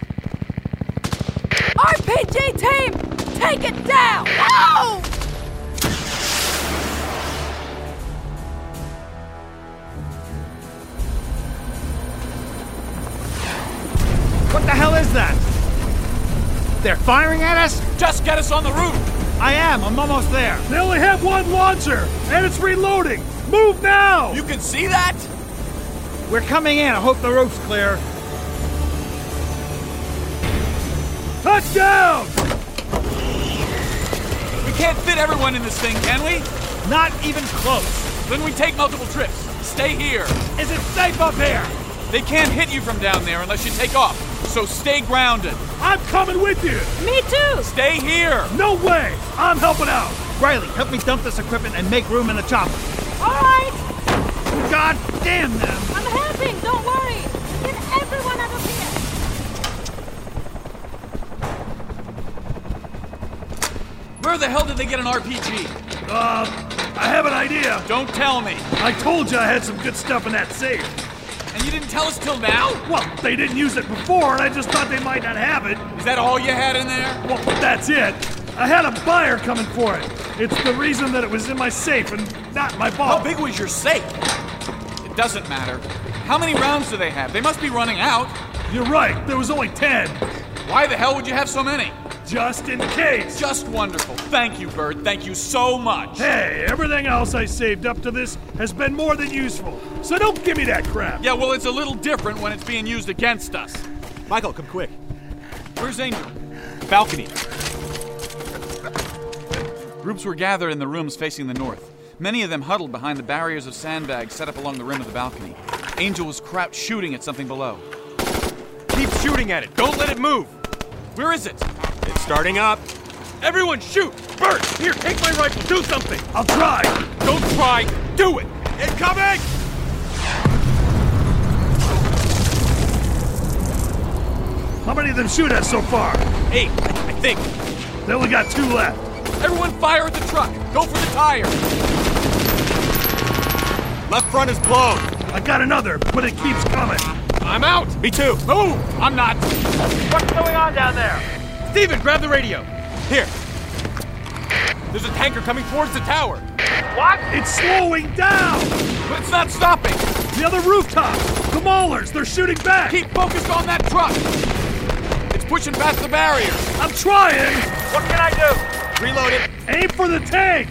[SPEAKER 20] R P G team! Take it down! No!
[SPEAKER 2] What the hell is that? They're firing at us?
[SPEAKER 12] Just get us on the roof!
[SPEAKER 2] I am, I'm almost there.
[SPEAKER 9] They only have one launcher, and it's reloading! Move now!
[SPEAKER 12] You can see that?
[SPEAKER 2] We're coming in, I hope the roof's clear.
[SPEAKER 9] Touchdown!
[SPEAKER 12] We can't fit everyone in this thing, can we?
[SPEAKER 2] Not even close.
[SPEAKER 12] Then we take multiple trips. Stay here.
[SPEAKER 2] Is it safe up here?
[SPEAKER 12] They can't hit you from down there unless you take off, so stay grounded.
[SPEAKER 9] I'm coming with you!
[SPEAKER 16] Me too!
[SPEAKER 12] Stay here!
[SPEAKER 9] No way! I'm helping out!
[SPEAKER 2] Riley, help me dump this equipment and make room in the chopper.
[SPEAKER 16] All right!
[SPEAKER 2] God damn them!
[SPEAKER 16] I'm helping, don't worry! Get everyone out of here!
[SPEAKER 12] Where the hell did they get an R P G?
[SPEAKER 9] Uh, I have an idea.
[SPEAKER 12] Don't tell me.
[SPEAKER 9] I told you I had some good stuff in that safe.
[SPEAKER 12] And you didn't tell us till now?
[SPEAKER 9] Well, they didn't use it before, and I just thought they might not have it.
[SPEAKER 12] Is that all you had in there?
[SPEAKER 9] Well, that's it. I had a buyer coming for it. It's the reason that it was in my safe and not my ball.
[SPEAKER 12] How big was your safe? It doesn't matter. How many rounds do they have? They must be running out.
[SPEAKER 9] You're right. There was only ten.
[SPEAKER 12] Why the hell would you have so many?
[SPEAKER 9] Just in case.
[SPEAKER 12] Just wonderful. Thank you, Bird. Thank you so much.
[SPEAKER 9] Hey, everything else I saved up to this has been more than useful. So don't give me that crap.
[SPEAKER 12] Yeah, well, it's a little different when it's being used against us.
[SPEAKER 15] Michael, come quick.
[SPEAKER 12] Where's Angel?
[SPEAKER 15] Balcony.
[SPEAKER 12] Groups were gathered in the rooms facing the north. Many of them huddled behind the barriers of sandbags set up along the rim of the balcony. Angel was crouched shooting at something below.
[SPEAKER 15] Keep shooting at it. Don't let it move.
[SPEAKER 12] Where is it?
[SPEAKER 15] It's starting up.
[SPEAKER 10] Everyone shoot! Bert, here, take my rifle. Do something.
[SPEAKER 9] I'll try.
[SPEAKER 15] Don't try. Do it.
[SPEAKER 10] Incoming!
[SPEAKER 9] How many of them shoot at so far?
[SPEAKER 15] Eight, I think.
[SPEAKER 9] They only got two left.
[SPEAKER 12] Everyone fire at the truck. Go for the tire.
[SPEAKER 15] Left front is blown.
[SPEAKER 9] I got another, but it keeps coming.
[SPEAKER 15] I'm out. Me too.
[SPEAKER 12] Move. I'm not.
[SPEAKER 17] What's going on down there?
[SPEAKER 15] Steven, grab the radio. Here. There's a tanker coming towards the tower.
[SPEAKER 17] What?
[SPEAKER 9] It's slowing down.
[SPEAKER 12] But it's not stopping.
[SPEAKER 9] The other rooftop. The Maulers. They're shooting back.
[SPEAKER 12] Keep focused on that truck. It's pushing past the barrier.
[SPEAKER 9] I'm trying.
[SPEAKER 17] What can I do?
[SPEAKER 15] Reload it.
[SPEAKER 9] Aim for the tank.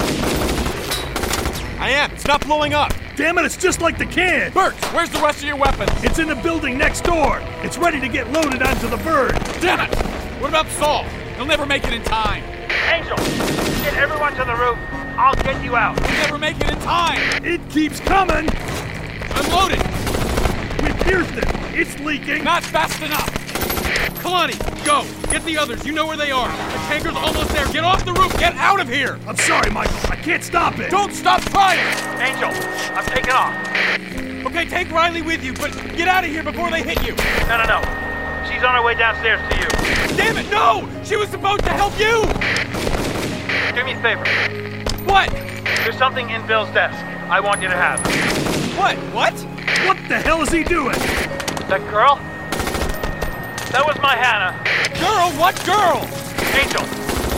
[SPEAKER 15] I am. It's not blowing up.
[SPEAKER 9] Damn it, it's just like the can.
[SPEAKER 12] Bert, where's the rest of your weapons?
[SPEAKER 9] It's in the building next door. It's ready to get loaded onto the Bird.
[SPEAKER 12] Damn it! What about Saul? He'll never make it in time.
[SPEAKER 17] Angel, get everyone to the roof. I'll get you out.
[SPEAKER 12] He'll never make it in time.
[SPEAKER 9] It keeps coming.
[SPEAKER 12] I'm loaded.
[SPEAKER 9] We pierced it. It's leaking.
[SPEAKER 12] Not fast enough.
[SPEAKER 15] Kalani, go. Get the others. You know where they are. The tanker's almost there. Get off the roof. Get out of here.
[SPEAKER 9] I'm sorry, Michael. I can't stop it.
[SPEAKER 12] Don't stop trying.
[SPEAKER 17] Angel, I'm taking off.
[SPEAKER 15] Okay, take Riley with you, but get out of here before they hit you.
[SPEAKER 17] No, no, no. She's on her way downstairs to you.
[SPEAKER 15] Damn it, no! She was supposed to help you!
[SPEAKER 17] Do me a favor.
[SPEAKER 15] What?
[SPEAKER 17] There's something in Bill's desk I want you to have.
[SPEAKER 15] What? What?
[SPEAKER 9] What the hell is he doing?
[SPEAKER 17] That girl? That was my Hannah.
[SPEAKER 15] Girl? What girl?
[SPEAKER 17] Angel.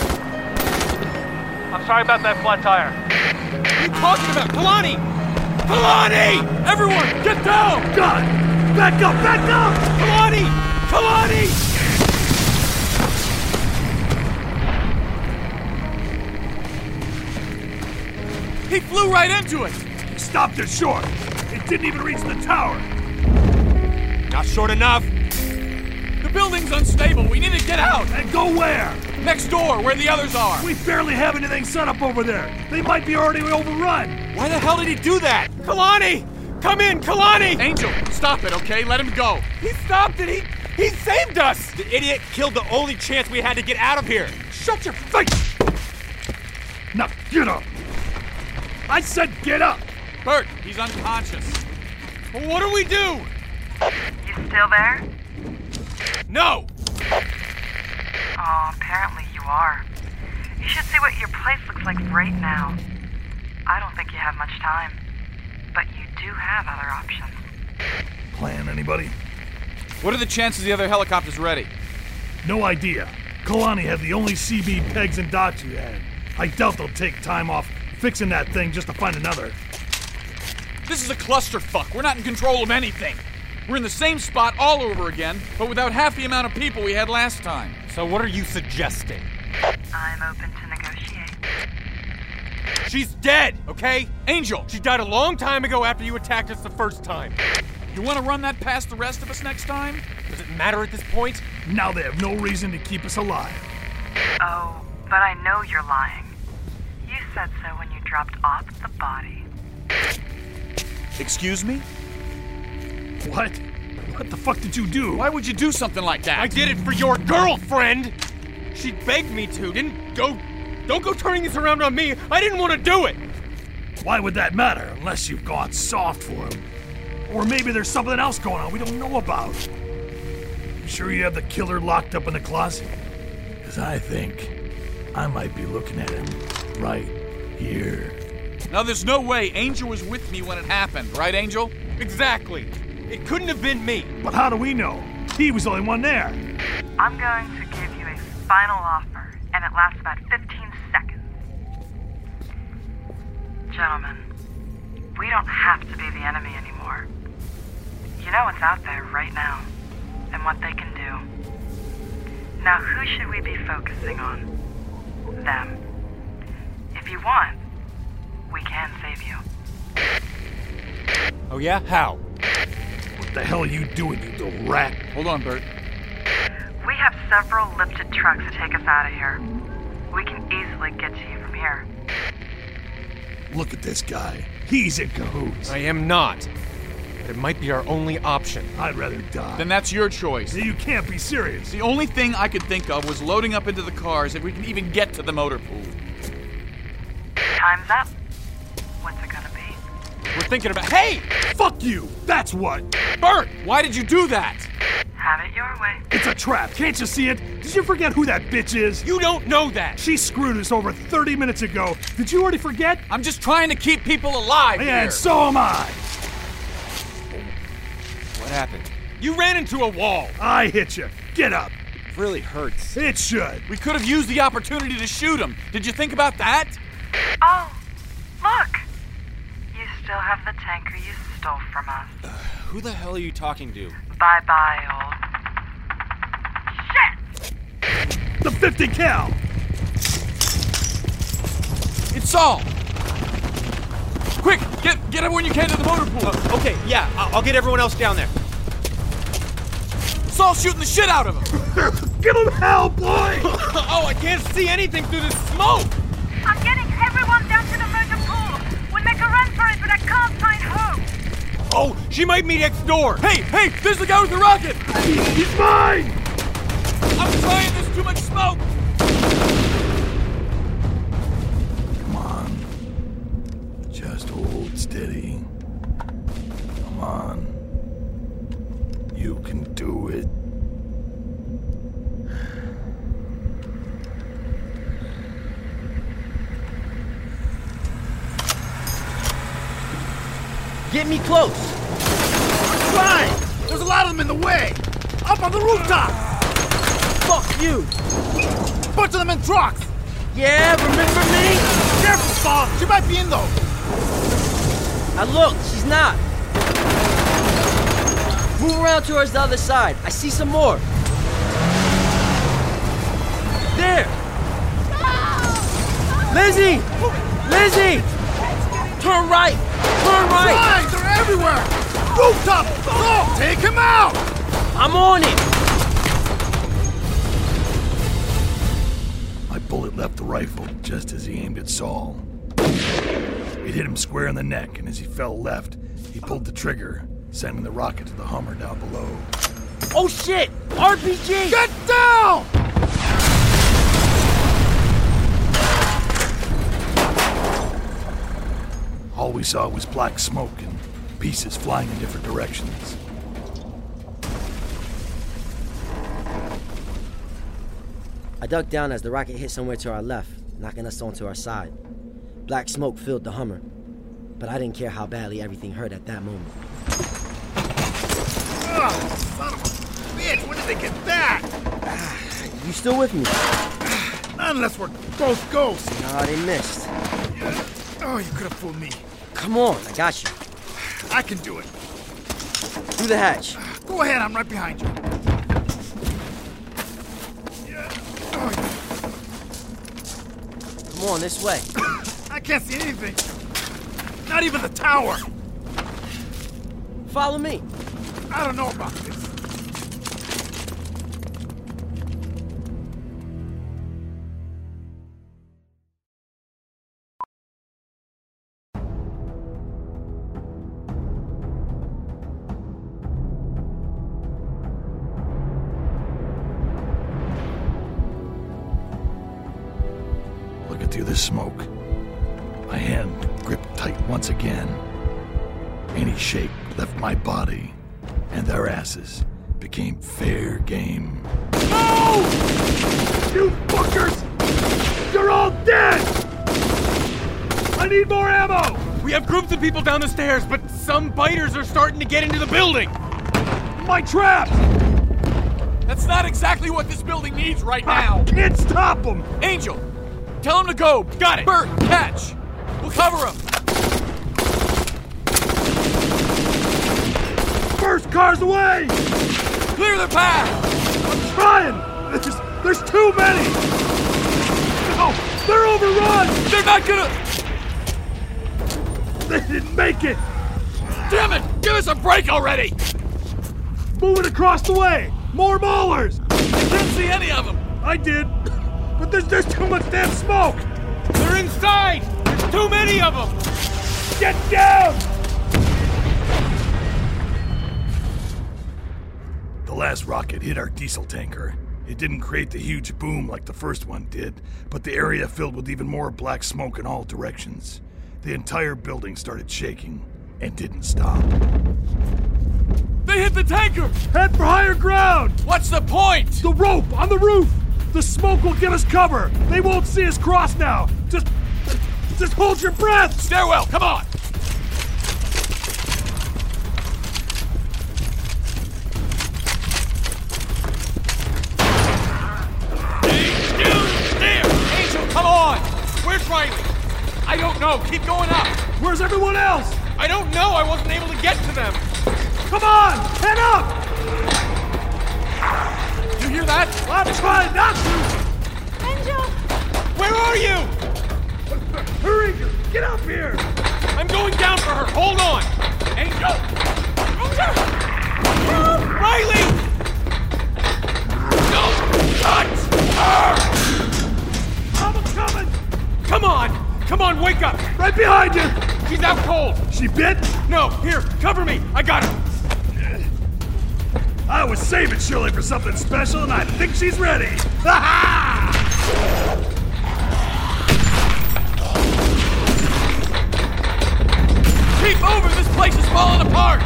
[SPEAKER 17] I'm sorry about that flat tire.
[SPEAKER 15] What are you talking about? Kalani! Kalani! Everyone, get down!
[SPEAKER 9] God! Back up! Back up!
[SPEAKER 15] Kalani! Kalani!
[SPEAKER 12] He flew right into it!
[SPEAKER 9] He stopped it short. It didn't even reach the tower.
[SPEAKER 15] Not short enough.
[SPEAKER 12] The building's unstable. We need to get out.
[SPEAKER 9] And go where?
[SPEAKER 12] Next door, where the others are.
[SPEAKER 9] We barely have anything set up over there. They might be already overrun.
[SPEAKER 15] Why the hell did he do that? Kalani! Come in, Kalani!
[SPEAKER 12] Angel, stop it, okay? Let him go.
[SPEAKER 15] He stopped it. He he saved us. The idiot killed the only chance we had to get out of here.
[SPEAKER 9] Shut your face! Now get up. I said get up.
[SPEAKER 12] Bert, he's unconscious.
[SPEAKER 15] Well, what do we do?
[SPEAKER 8] You still there?
[SPEAKER 15] No!
[SPEAKER 8] Oh, apparently you are. You should see what your place looks like right now. I don't think you have much time, but you do have other options.
[SPEAKER 9] Plan, anybody?
[SPEAKER 12] What are the chances the other helicopter's ready?
[SPEAKER 9] No idea. Kalani had the only C B pegs and dots you had. I doubt they'll take time off fixing that thing just to find another.
[SPEAKER 12] This is a clusterfuck. We're not in control of anything. We're in the same spot all over again, but without half the amount of people we had last time.
[SPEAKER 15] So what are you suggesting?
[SPEAKER 8] I'm open to negotiate.
[SPEAKER 15] She's dead, okay?
[SPEAKER 12] Angel!
[SPEAKER 15] She died a long time ago after you attacked us the first time.
[SPEAKER 12] You want to run that past the rest of us next time?
[SPEAKER 15] Does it matter at this point?
[SPEAKER 9] Now they have no reason to keep us alive.
[SPEAKER 8] Oh, but I know you're lying. You said so when you dropped off the body.
[SPEAKER 12] Excuse me?
[SPEAKER 9] What? What the fuck did you do?
[SPEAKER 12] Why would you do something like that?
[SPEAKER 15] I did it for your girlfriend! She begged me to. Didn't go... Don't go turning this around on me. I didn't want to do it!
[SPEAKER 9] Why would that matter unless you've gone soft for him? Or maybe there's something else going on we don't know about. You sure you have the killer locked up in the closet? Because I think I might be looking at him right here.
[SPEAKER 12] Now, there's no way Angel was with me when it happened, right, Angel?
[SPEAKER 15] Exactly. It couldn't have been me.
[SPEAKER 9] But how do we know? He was the only one there.
[SPEAKER 8] I'm going to give you a final offer, and it lasts about fifteen Gentlemen, we don't have to be the enemy anymore. You know what's out there right now, and what they can do. Now who should we be focusing on? Them. If you want, we can save you.
[SPEAKER 15] Oh yeah? How?
[SPEAKER 9] What the hell are you doing, you little rat?
[SPEAKER 12] Hold on, Bert.
[SPEAKER 8] We have several lifted trucks to take us out of here. We can easily get to you from here.
[SPEAKER 9] Look at this guy. He's in cahoots.
[SPEAKER 14] I am not. But it might be our only option.
[SPEAKER 9] I'd rather die.
[SPEAKER 12] Then that's your choice.
[SPEAKER 9] You can't be serious.
[SPEAKER 12] The only thing I could think of was loading up into the cars if we can even get to the motor pool.
[SPEAKER 8] Time's up. What's it gonna be?
[SPEAKER 12] We're thinking about... Hey!
[SPEAKER 9] Fuck you! That's what!
[SPEAKER 12] Bert, why did you do that?
[SPEAKER 8] Have it your way.
[SPEAKER 9] It's a trap. Can't you see it? Did you forget who that bitch is?
[SPEAKER 12] You don't know that.
[SPEAKER 9] She screwed us over thirty minutes ago. Did you already forget?
[SPEAKER 12] I'm just trying to keep people alive
[SPEAKER 9] Yeah,
[SPEAKER 12] here.
[SPEAKER 9] and so am I.
[SPEAKER 15] What happened?
[SPEAKER 12] You ran into a wall.
[SPEAKER 9] I hit you. Get up.
[SPEAKER 15] It really hurts.
[SPEAKER 9] It should.
[SPEAKER 12] We could have used the opportunity to shoot him. Did you think about that?
[SPEAKER 8] Oh, look. You still have the tanker you stole from us.
[SPEAKER 15] Uh, who the hell are you talking to?
[SPEAKER 8] Bye-bye, old... Shit!
[SPEAKER 9] The fifty cal!
[SPEAKER 12] It's Saul! Quick, get get everyone you can to the motor pool.
[SPEAKER 15] Uh, okay, yeah, I'll, I'll get everyone else down there.
[SPEAKER 12] Saul's shooting the shit out of him!
[SPEAKER 9] Give him hell, boy!
[SPEAKER 12] Oh, I can't see anything through this smoke!
[SPEAKER 8] I'm getting everyone down to the motor pool! We'll make a run for it, but I can't find Hope!
[SPEAKER 15] Oh, she might be next door!
[SPEAKER 12] Hey, hey, there's the guy with the rocket!
[SPEAKER 9] He's mine!
[SPEAKER 12] I'm trying, there's too much smoke!
[SPEAKER 9] Come on. Just hold steady. Come on. You can do it.
[SPEAKER 7] Get me close!
[SPEAKER 10] I'm trying! There's a lot of them in the way! Up on the rooftop!
[SPEAKER 7] Fuck you!
[SPEAKER 10] Bunch of them in trucks!
[SPEAKER 7] Yeah, remember me?
[SPEAKER 10] Careful, Saul! She might be in those!
[SPEAKER 7] I looked, she's not. Move around towards the other side. I see some more. There! Lizzie! Lizzie! Turn right! Turn right!
[SPEAKER 10] Flying! They're everywhere! Rooftop! Go! Take him out!
[SPEAKER 7] I'm on it!
[SPEAKER 9] My bullet left the rifle just as he aimed at Saul. It hit him square in the neck, and as he fell left, he pulled the trigger, sending the rocket to the Hummer down below.
[SPEAKER 7] Oh shit! R P G!
[SPEAKER 10] Get down!
[SPEAKER 9] All we saw was black smoke and pieces flying in different directions.
[SPEAKER 7] I ducked down as the rocket hit somewhere to our left, knocking us onto our side. Black smoke filled the Hummer, but I didn't care how badly everything hurt at that moment.
[SPEAKER 10] Oh, son of a bitch! When did they get that?
[SPEAKER 7] You still with me?
[SPEAKER 10] Not unless we're both ghosts.
[SPEAKER 7] Nah, they missed.
[SPEAKER 10] Yeah. Oh, you could have fooled me.
[SPEAKER 7] Come on, I got you.
[SPEAKER 10] I can do it.
[SPEAKER 7] Through the hatch.
[SPEAKER 10] Go ahead, I'm right behind you. Yeah. Oh, yeah.
[SPEAKER 7] Come on, this way.
[SPEAKER 10] I can't see anything. Not even the tower.
[SPEAKER 7] Follow me.
[SPEAKER 10] I don't know about this.
[SPEAKER 9] Looking through the smoke, my hand gripped tight once again. Any shake left my body, and their asses became fair game.
[SPEAKER 10] No! You fuckers! You're all dead! I need more ammo!
[SPEAKER 14] We have groups of people down the stairs, but some biters are starting to get into the building!
[SPEAKER 10] My traps!
[SPEAKER 12] That's not exactly what this building needs right now!
[SPEAKER 10] I can't stop them!
[SPEAKER 12] Angel! Tell him to go!
[SPEAKER 14] Got it!
[SPEAKER 12] Bert, catch! We'll cover him!
[SPEAKER 10] cars away!
[SPEAKER 12] Clear the path!
[SPEAKER 10] I'm trying! There's, there's too many! No! They're overrun!
[SPEAKER 12] They're not gonna...
[SPEAKER 10] They didn't make it!
[SPEAKER 12] Damn it! Give us a break already!
[SPEAKER 10] Moving across the way! More maulers!
[SPEAKER 12] I can't see any of them!
[SPEAKER 10] I did, but there's, there's too much damn smoke!
[SPEAKER 15] They're inside! There's too many of them!
[SPEAKER 10] Get down!
[SPEAKER 9] The last rocket hit our diesel tanker. It didn't create the huge boom like the first one did, but the area filled with even more black smoke in all directions. The entire building started shaking and didn't stop.
[SPEAKER 12] They hit the tanker!
[SPEAKER 10] Head for higher ground!
[SPEAKER 12] What's the point?
[SPEAKER 10] The rope on the roof! The smoke will give us cover! They won't see us cross now! Just... just hold your breath!
[SPEAKER 12] Stairwell, come on! Come on! Where's Riley? I don't know. Keep going up.
[SPEAKER 10] Where's everyone else?
[SPEAKER 15] I don't know. I wasn't able to get to them.
[SPEAKER 10] Come on! Head up!
[SPEAKER 12] You hear that?
[SPEAKER 10] I'm trying not to!
[SPEAKER 16] Angel!
[SPEAKER 15] Where are you?
[SPEAKER 10] Hurry! Get up here!
[SPEAKER 15] I'm going down for her. Hold on.
[SPEAKER 12] Angel!
[SPEAKER 16] Angel! Help!
[SPEAKER 15] Riley!
[SPEAKER 12] Don't touch her!
[SPEAKER 10] I'm coming!
[SPEAKER 15] Come on! Come on, wake up!
[SPEAKER 10] Right behind you!
[SPEAKER 15] She's out cold!
[SPEAKER 10] She bit?
[SPEAKER 15] No, here, cover me! I got her!
[SPEAKER 10] I was saving Shirley for something special, and I think she's ready! Ha ha!
[SPEAKER 12] Keep moving! This place is falling apart!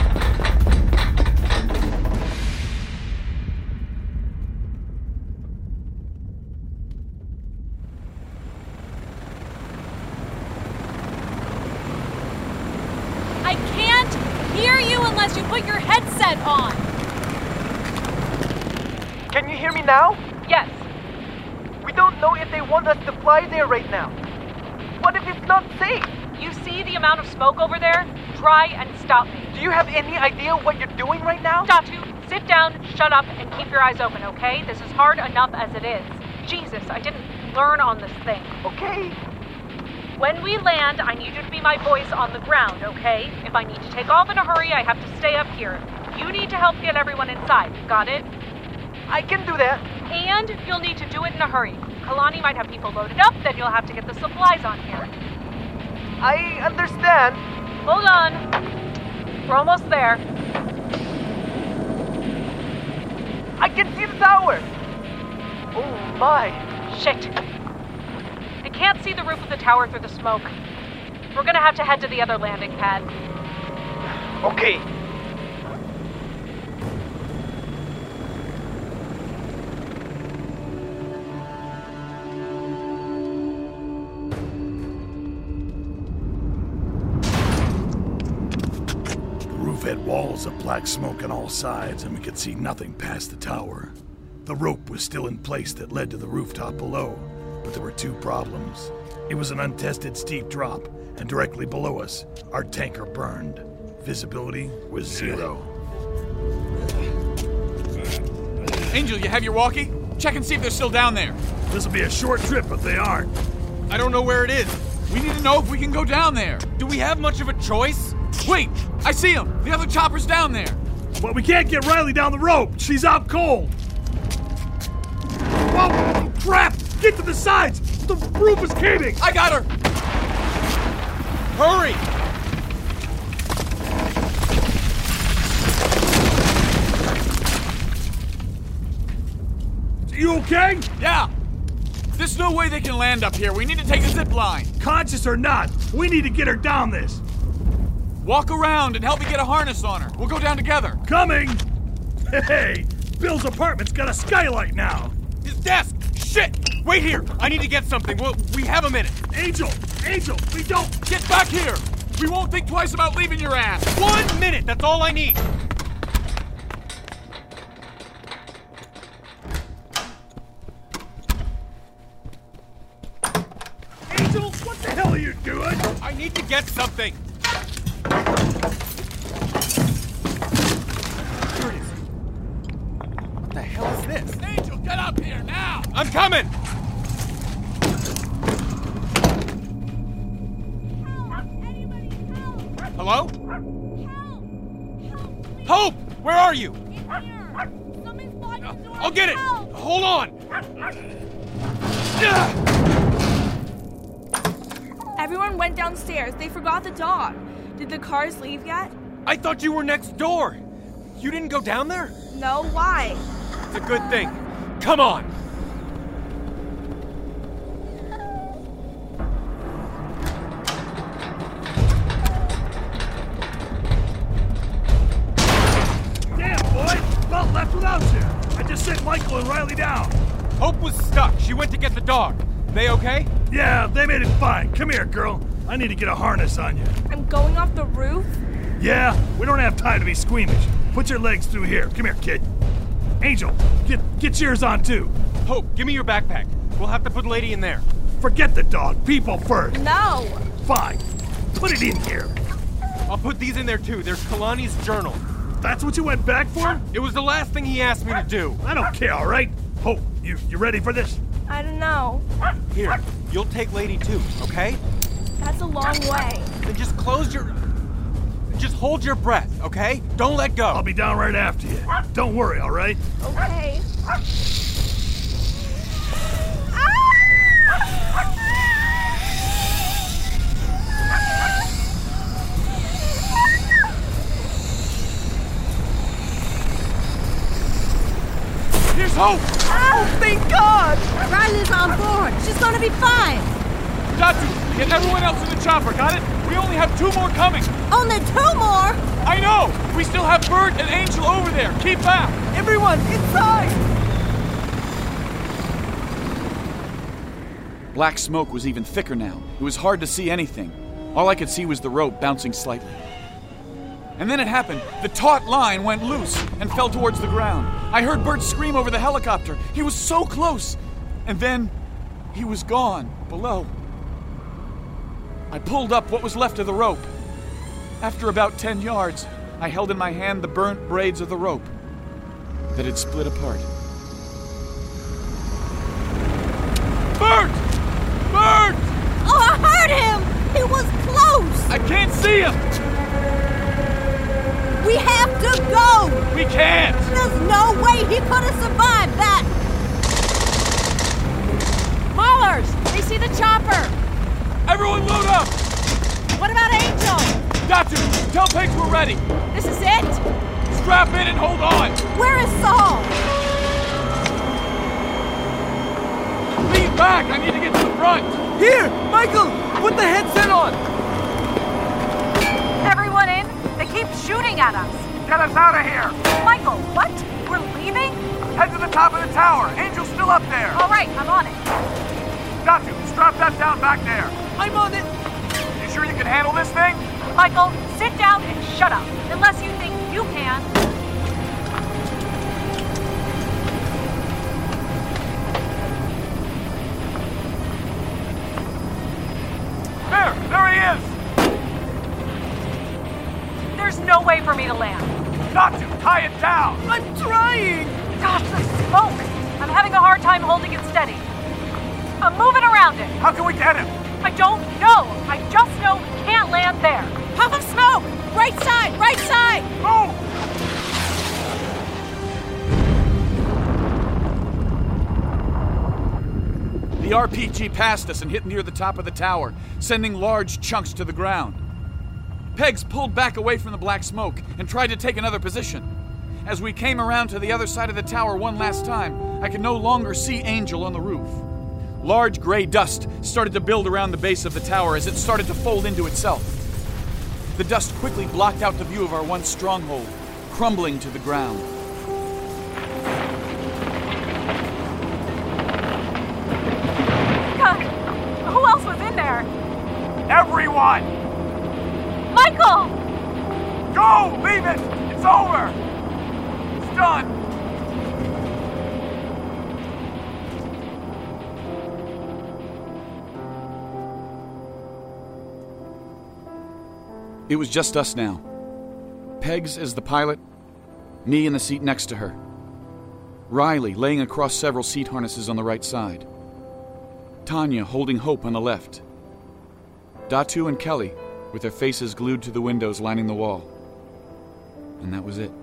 [SPEAKER 13] I can't hear you unless you put your headset on.
[SPEAKER 11] Can you hear me now?
[SPEAKER 13] Yes.
[SPEAKER 11] We don't know if they want us to fly there right now. What if it's not safe?
[SPEAKER 13] You see the amount of smoke over there? Try and stop me.
[SPEAKER 11] Do you have any idea what you're doing right now?
[SPEAKER 13] Datu, sit down, shut up, and keep your eyes open, okay? This is hard enough as it is. Jesus, I didn't learn on this thing.
[SPEAKER 11] Okay.
[SPEAKER 13] When we land, I need you to be my voice on the ground, okay? If I need to take off in a hurry, I have to stay up here. You need to help get everyone inside. Got it?
[SPEAKER 11] I can do that.
[SPEAKER 13] And you'll need to do it in a hurry. Kalani might have people loaded up, then you'll have to get the supplies on here.
[SPEAKER 11] I understand.
[SPEAKER 13] Hold on. We're almost there.
[SPEAKER 11] I can see the tower. Oh my.
[SPEAKER 13] Shit. I can't see the roof of the tower through the smoke. We're gonna have to head to the other landing pad.
[SPEAKER 11] Okay.
[SPEAKER 9] The roof had walls of black smoke on all sides, and we could see nothing past the tower. The rope was still in place that led to the rooftop below, but there were two problems. It was an untested steep drop, and directly below us, our tanker burned. Visibility was zero.
[SPEAKER 12] Angel, you have your walkie? Check and see if they're still down there.
[SPEAKER 9] This'll be a short trip if they aren't.
[SPEAKER 12] I don't know where it is. We need to know if we can go down there.
[SPEAKER 15] Do we have much of a choice?
[SPEAKER 12] Wait! I see him! The other chopper's down there!
[SPEAKER 10] But we can't get Riley down the rope! She's out cold! Whoa! Crap! Get to the sides! The roof is caving!
[SPEAKER 12] I got her!
[SPEAKER 15] Hurry!
[SPEAKER 10] Are you okay?
[SPEAKER 12] Yeah! There's no way they can land up here. We need to take the zip line.
[SPEAKER 10] Conscious or not, we need to get her down this.
[SPEAKER 12] Walk around and help me get a harness on her. We'll go down together.
[SPEAKER 10] Coming! Hey, Bill's apartment's got a skylight now.
[SPEAKER 15] His desk! Shit! Wait here! I need to get something. We'll, we have a minute.
[SPEAKER 10] Angel! Angel! We don't...
[SPEAKER 12] Get back here! We won't think twice about leaving your ass.
[SPEAKER 15] One minute! That's all I need.
[SPEAKER 10] Angel, what the hell are you doing?
[SPEAKER 15] I need to get something.
[SPEAKER 12] Get up here, now!
[SPEAKER 15] I'm coming! Hello? Hope! Where are you? I'll get it! Hold on!
[SPEAKER 3] Everyone went downstairs. They forgot the dog. Did the cars leave yet?
[SPEAKER 15] I thought you were next door. You didn't go down there?
[SPEAKER 3] No, why?
[SPEAKER 15] It's a good thing. Come on!
[SPEAKER 10] Damn, boy! About left without you. I just sent Michael and Riley down.
[SPEAKER 15] Hope was stuck. She went to get the dog. They okay?
[SPEAKER 10] Yeah, they made it fine. Come here, girl. I need to get a harness on you.
[SPEAKER 3] I'm going off the roof?
[SPEAKER 10] Yeah, we don't have time to be squeamish. Put your legs through here. Come here, kid. Angel, get get yours on too.
[SPEAKER 15] Hope, give me your backpack. We'll have to put Lady in there.
[SPEAKER 10] Forget the dog. People first.
[SPEAKER 3] No.
[SPEAKER 10] Fine. Put it in here.
[SPEAKER 15] I'll put these in there too. There's Kalani's journal.
[SPEAKER 10] That's what you went back for?
[SPEAKER 15] It was the last thing he asked me to do.
[SPEAKER 10] I don't care, all right? Hope, you, you ready for this?
[SPEAKER 3] I don't know.
[SPEAKER 15] Here, you'll take Lady too, okay?
[SPEAKER 3] That's a long way.
[SPEAKER 15] Then just close your... Just hold your breath, okay? Don't let go.
[SPEAKER 10] I'll be down right after you. Don't worry, all right?
[SPEAKER 3] Okay.
[SPEAKER 12] Here's Hope!
[SPEAKER 3] Oh, thank God!
[SPEAKER 16] Riley's on board. She's gonna be fine.
[SPEAKER 12] Datu, get everyone else in the chopper, got it? We only have two more coming.
[SPEAKER 16] Only two more?
[SPEAKER 12] I know! We still have Bert and Angel over there. Keep back!
[SPEAKER 11] Everyone, inside!
[SPEAKER 12] Black smoke was even thicker now. It was hard to see anything. All I could see was the rope bouncing slightly. And then it happened. The taut line went loose and fell towards the ground. I heard Bert scream over the helicopter. He was so close. And then he was gone below. I pulled up what was left of the rope. After about ten yards, I held in my hand the burnt braids of the rope that had split apart. Bert! Bert!
[SPEAKER 16] Oh, I heard him! He was close!
[SPEAKER 12] I can't see him!
[SPEAKER 16] We have to go!
[SPEAKER 12] We can't!
[SPEAKER 16] There's no way he could have survived that!
[SPEAKER 13] Maulers! They see the chopper!
[SPEAKER 12] Everyone load up!
[SPEAKER 13] What about Angel?
[SPEAKER 12] Datu, tell Pigs we're ready!
[SPEAKER 13] This is it?
[SPEAKER 12] Strap in and hold on!
[SPEAKER 16] Where is Saul?
[SPEAKER 12] Lean back! I need to get to the front!
[SPEAKER 11] Here! Michael! Put the headset on!
[SPEAKER 13] Everyone in? They keep shooting at us!
[SPEAKER 17] Get us out of here!
[SPEAKER 13] Michael, what? We're leaving?
[SPEAKER 17] Head to the top of the tower! Angel's still up there!
[SPEAKER 13] All right, I'm on it.
[SPEAKER 17] Datu, strap that down back there!
[SPEAKER 11] I'm on it!
[SPEAKER 17] You sure you can handle this thing?
[SPEAKER 13] Michael, sit down and shut up, unless you think you can.
[SPEAKER 17] There! There he is!
[SPEAKER 13] There's no way for me to land.
[SPEAKER 17] Datu, tie it down!
[SPEAKER 11] I'm trying!
[SPEAKER 13] Gosh, the smoke! I'm having a hard time holding it steady. I'm moving around it.
[SPEAKER 17] How can we get him?
[SPEAKER 13] I don't know. I just know we can't land there.
[SPEAKER 16] Puff of smoke! Right side! Right side!
[SPEAKER 17] Move!
[SPEAKER 12] The R P G passed us and hit near the top of the tower, sending large chunks to the ground. Pegs pulled back away from the black smoke and tried to take another position. As we came around to the other side of the tower one last time, I could no longer see Angel on the roof. Large gray dust started to build around the base of the tower as it started to fold into itself. The dust quickly blocked out the view of our once stronghold, crumbling to the ground.
[SPEAKER 13] God, who else was in there?
[SPEAKER 17] Everyone!
[SPEAKER 13] Michael!
[SPEAKER 17] Go! Leave it! It's over! It's done!
[SPEAKER 12] It was just us now. Pegs as the pilot, me in the seat next to her. Riley laying across several seat harnesses on the right side. Tanya holding Hope on the left. Datu and Kelly with their faces glued to the windows lining the wall. And that was it.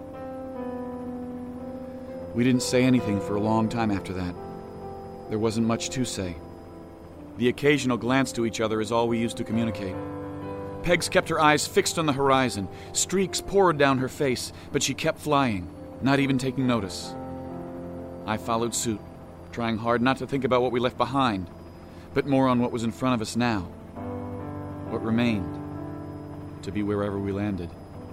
[SPEAKER 12] We didn't say anything for a long time after that. There wasn't much to say. The occasional glance to each other is all we used to communicate. Pegs kept her eyes fixed on the horizon. Streaks poured down her face, but she kept flying, not even taking notice. I followed suit, trying hard not to think about what we left behind, but more on what was in front of us now. What remained to be wherever we landed.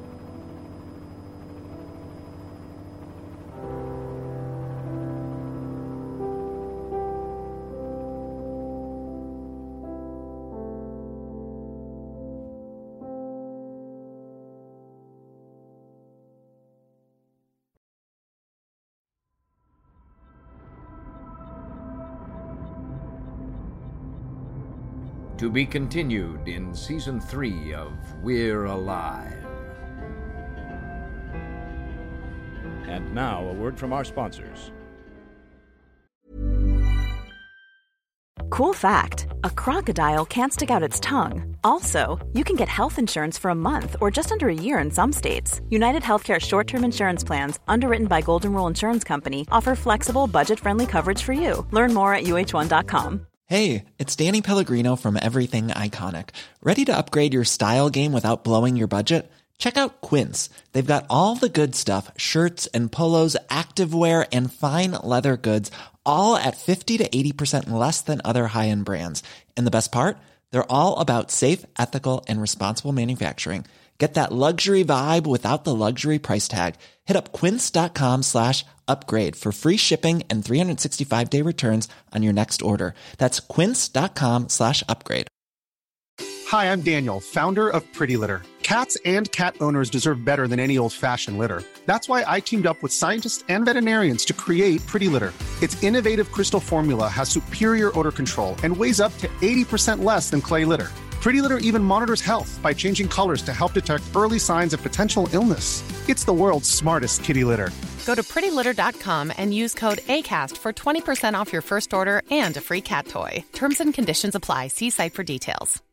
[SPEAKER 6] To be continued in Season three of We're Alive. And now, a word from our sponsors.
[SPEAKER 19] Cool fact, a crocodile can't stick out its tongue. Also, you can get health insurance for a month or just under a year in some states. United Healthcare short-term insurance plans, underwritten by Golden Rule Insurance Company, offer flexible, budget-friendly coverage for you. Learn more at U H one dot com.
[SPEAKER 5] Hey, it's Danny Pellegrino from Everything Iconic. Ready to upgrade your style game without blowing your budget? Check out Quince. They've got all the good stuff, shirts and polos, activewear, and fine leather goods, all at fifty to eighty percent less than other high-end brands. And the best part? They're all about safe, ethical, and responsible manufacturing. Get that luxury vibe without the luxury price tag. Hit up quince.com slash upgrade for free shipping and three sixty-five day returns on your next order. That's quince.com slash upgrade.
[SPEAKER 22] Hi, I'm Daniel, founder of Pretty Litter. Cats and cat owners deserve better than any old-fashioned litter. That's why I teamed up with scientists and veterinarians to create Pretty Litter. Its innovative crystal formula has superior odor control and weighs up to eighty percent less than clay litter. Pretty Litter even monitors health by changing colors to help detect early signs of potential illness. It's the world's smartest kitty litter.
[SPEAKER 4] Go to pretty litter dot com and use code ACAST for twenty percent off your first order and a free cat toy. Terms and conditions apply. See site for details.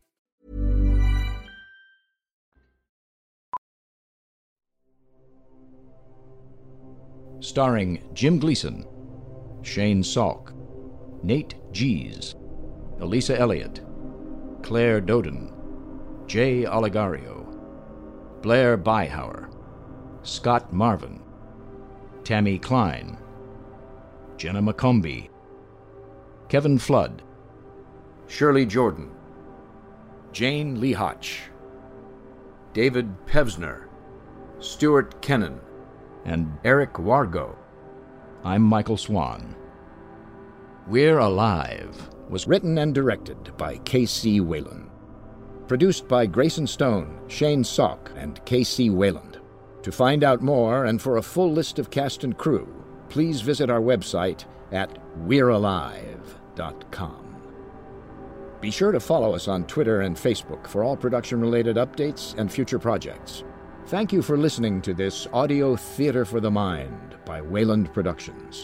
[SPEAKER 6] Starring Jim Gleason, Shane Salk, Nate Gies, Elisa Elliott, Claire Doden, Jay Oligario, Blair Byhauer, Scott Marvin, Tammy Klein, Jenna McCombie, Kevin Flood, Shirley Jordan, Jane Lee Hotch, David Pevsner, Stuart Kennan, and Eric Wargo. I'm Michael Swan. We're Alive was written and directed by K C Wayland. Produced by Grayson Stone, Shane Salk, and K C Wayland. To find out more and for a full list of cast and crew, please visit our website at we're alive dot com. Be sure to follow us on Twitter and Facebook for all production-related updates and future projects. Thank you for listening to this audio theater for the mind by Wayland Productions.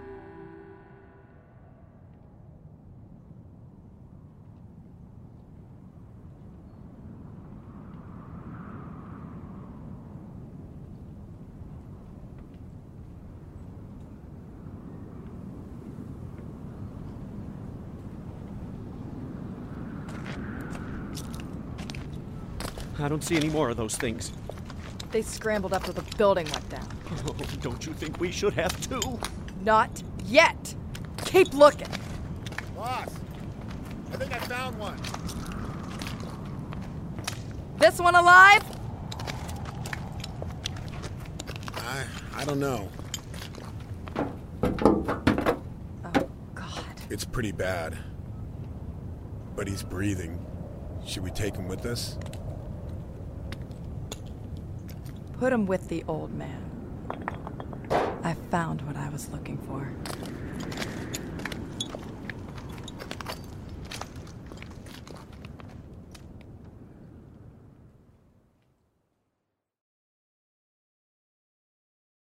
[SPEAKER 21] I don't see any more of those things.
[SPEAKER 20] They scrambled after the building went down.
[SPEAKER 21] Oh, don't you think we should have too?
[SPEAKER 20] Not yet. Keep looking.
[SPEAKER 23] Boss, I think I found one.
[SPEAKER 20] This one alive?
[SPEAKER 23] I I don't know.
[SPEAKER 20] Oh, God.
[SPEAKER 23] It's pretty bad. But he's breathing. Should we take him with us?
[SPEAKER 20] Put him with the old man. I found what I was looking for.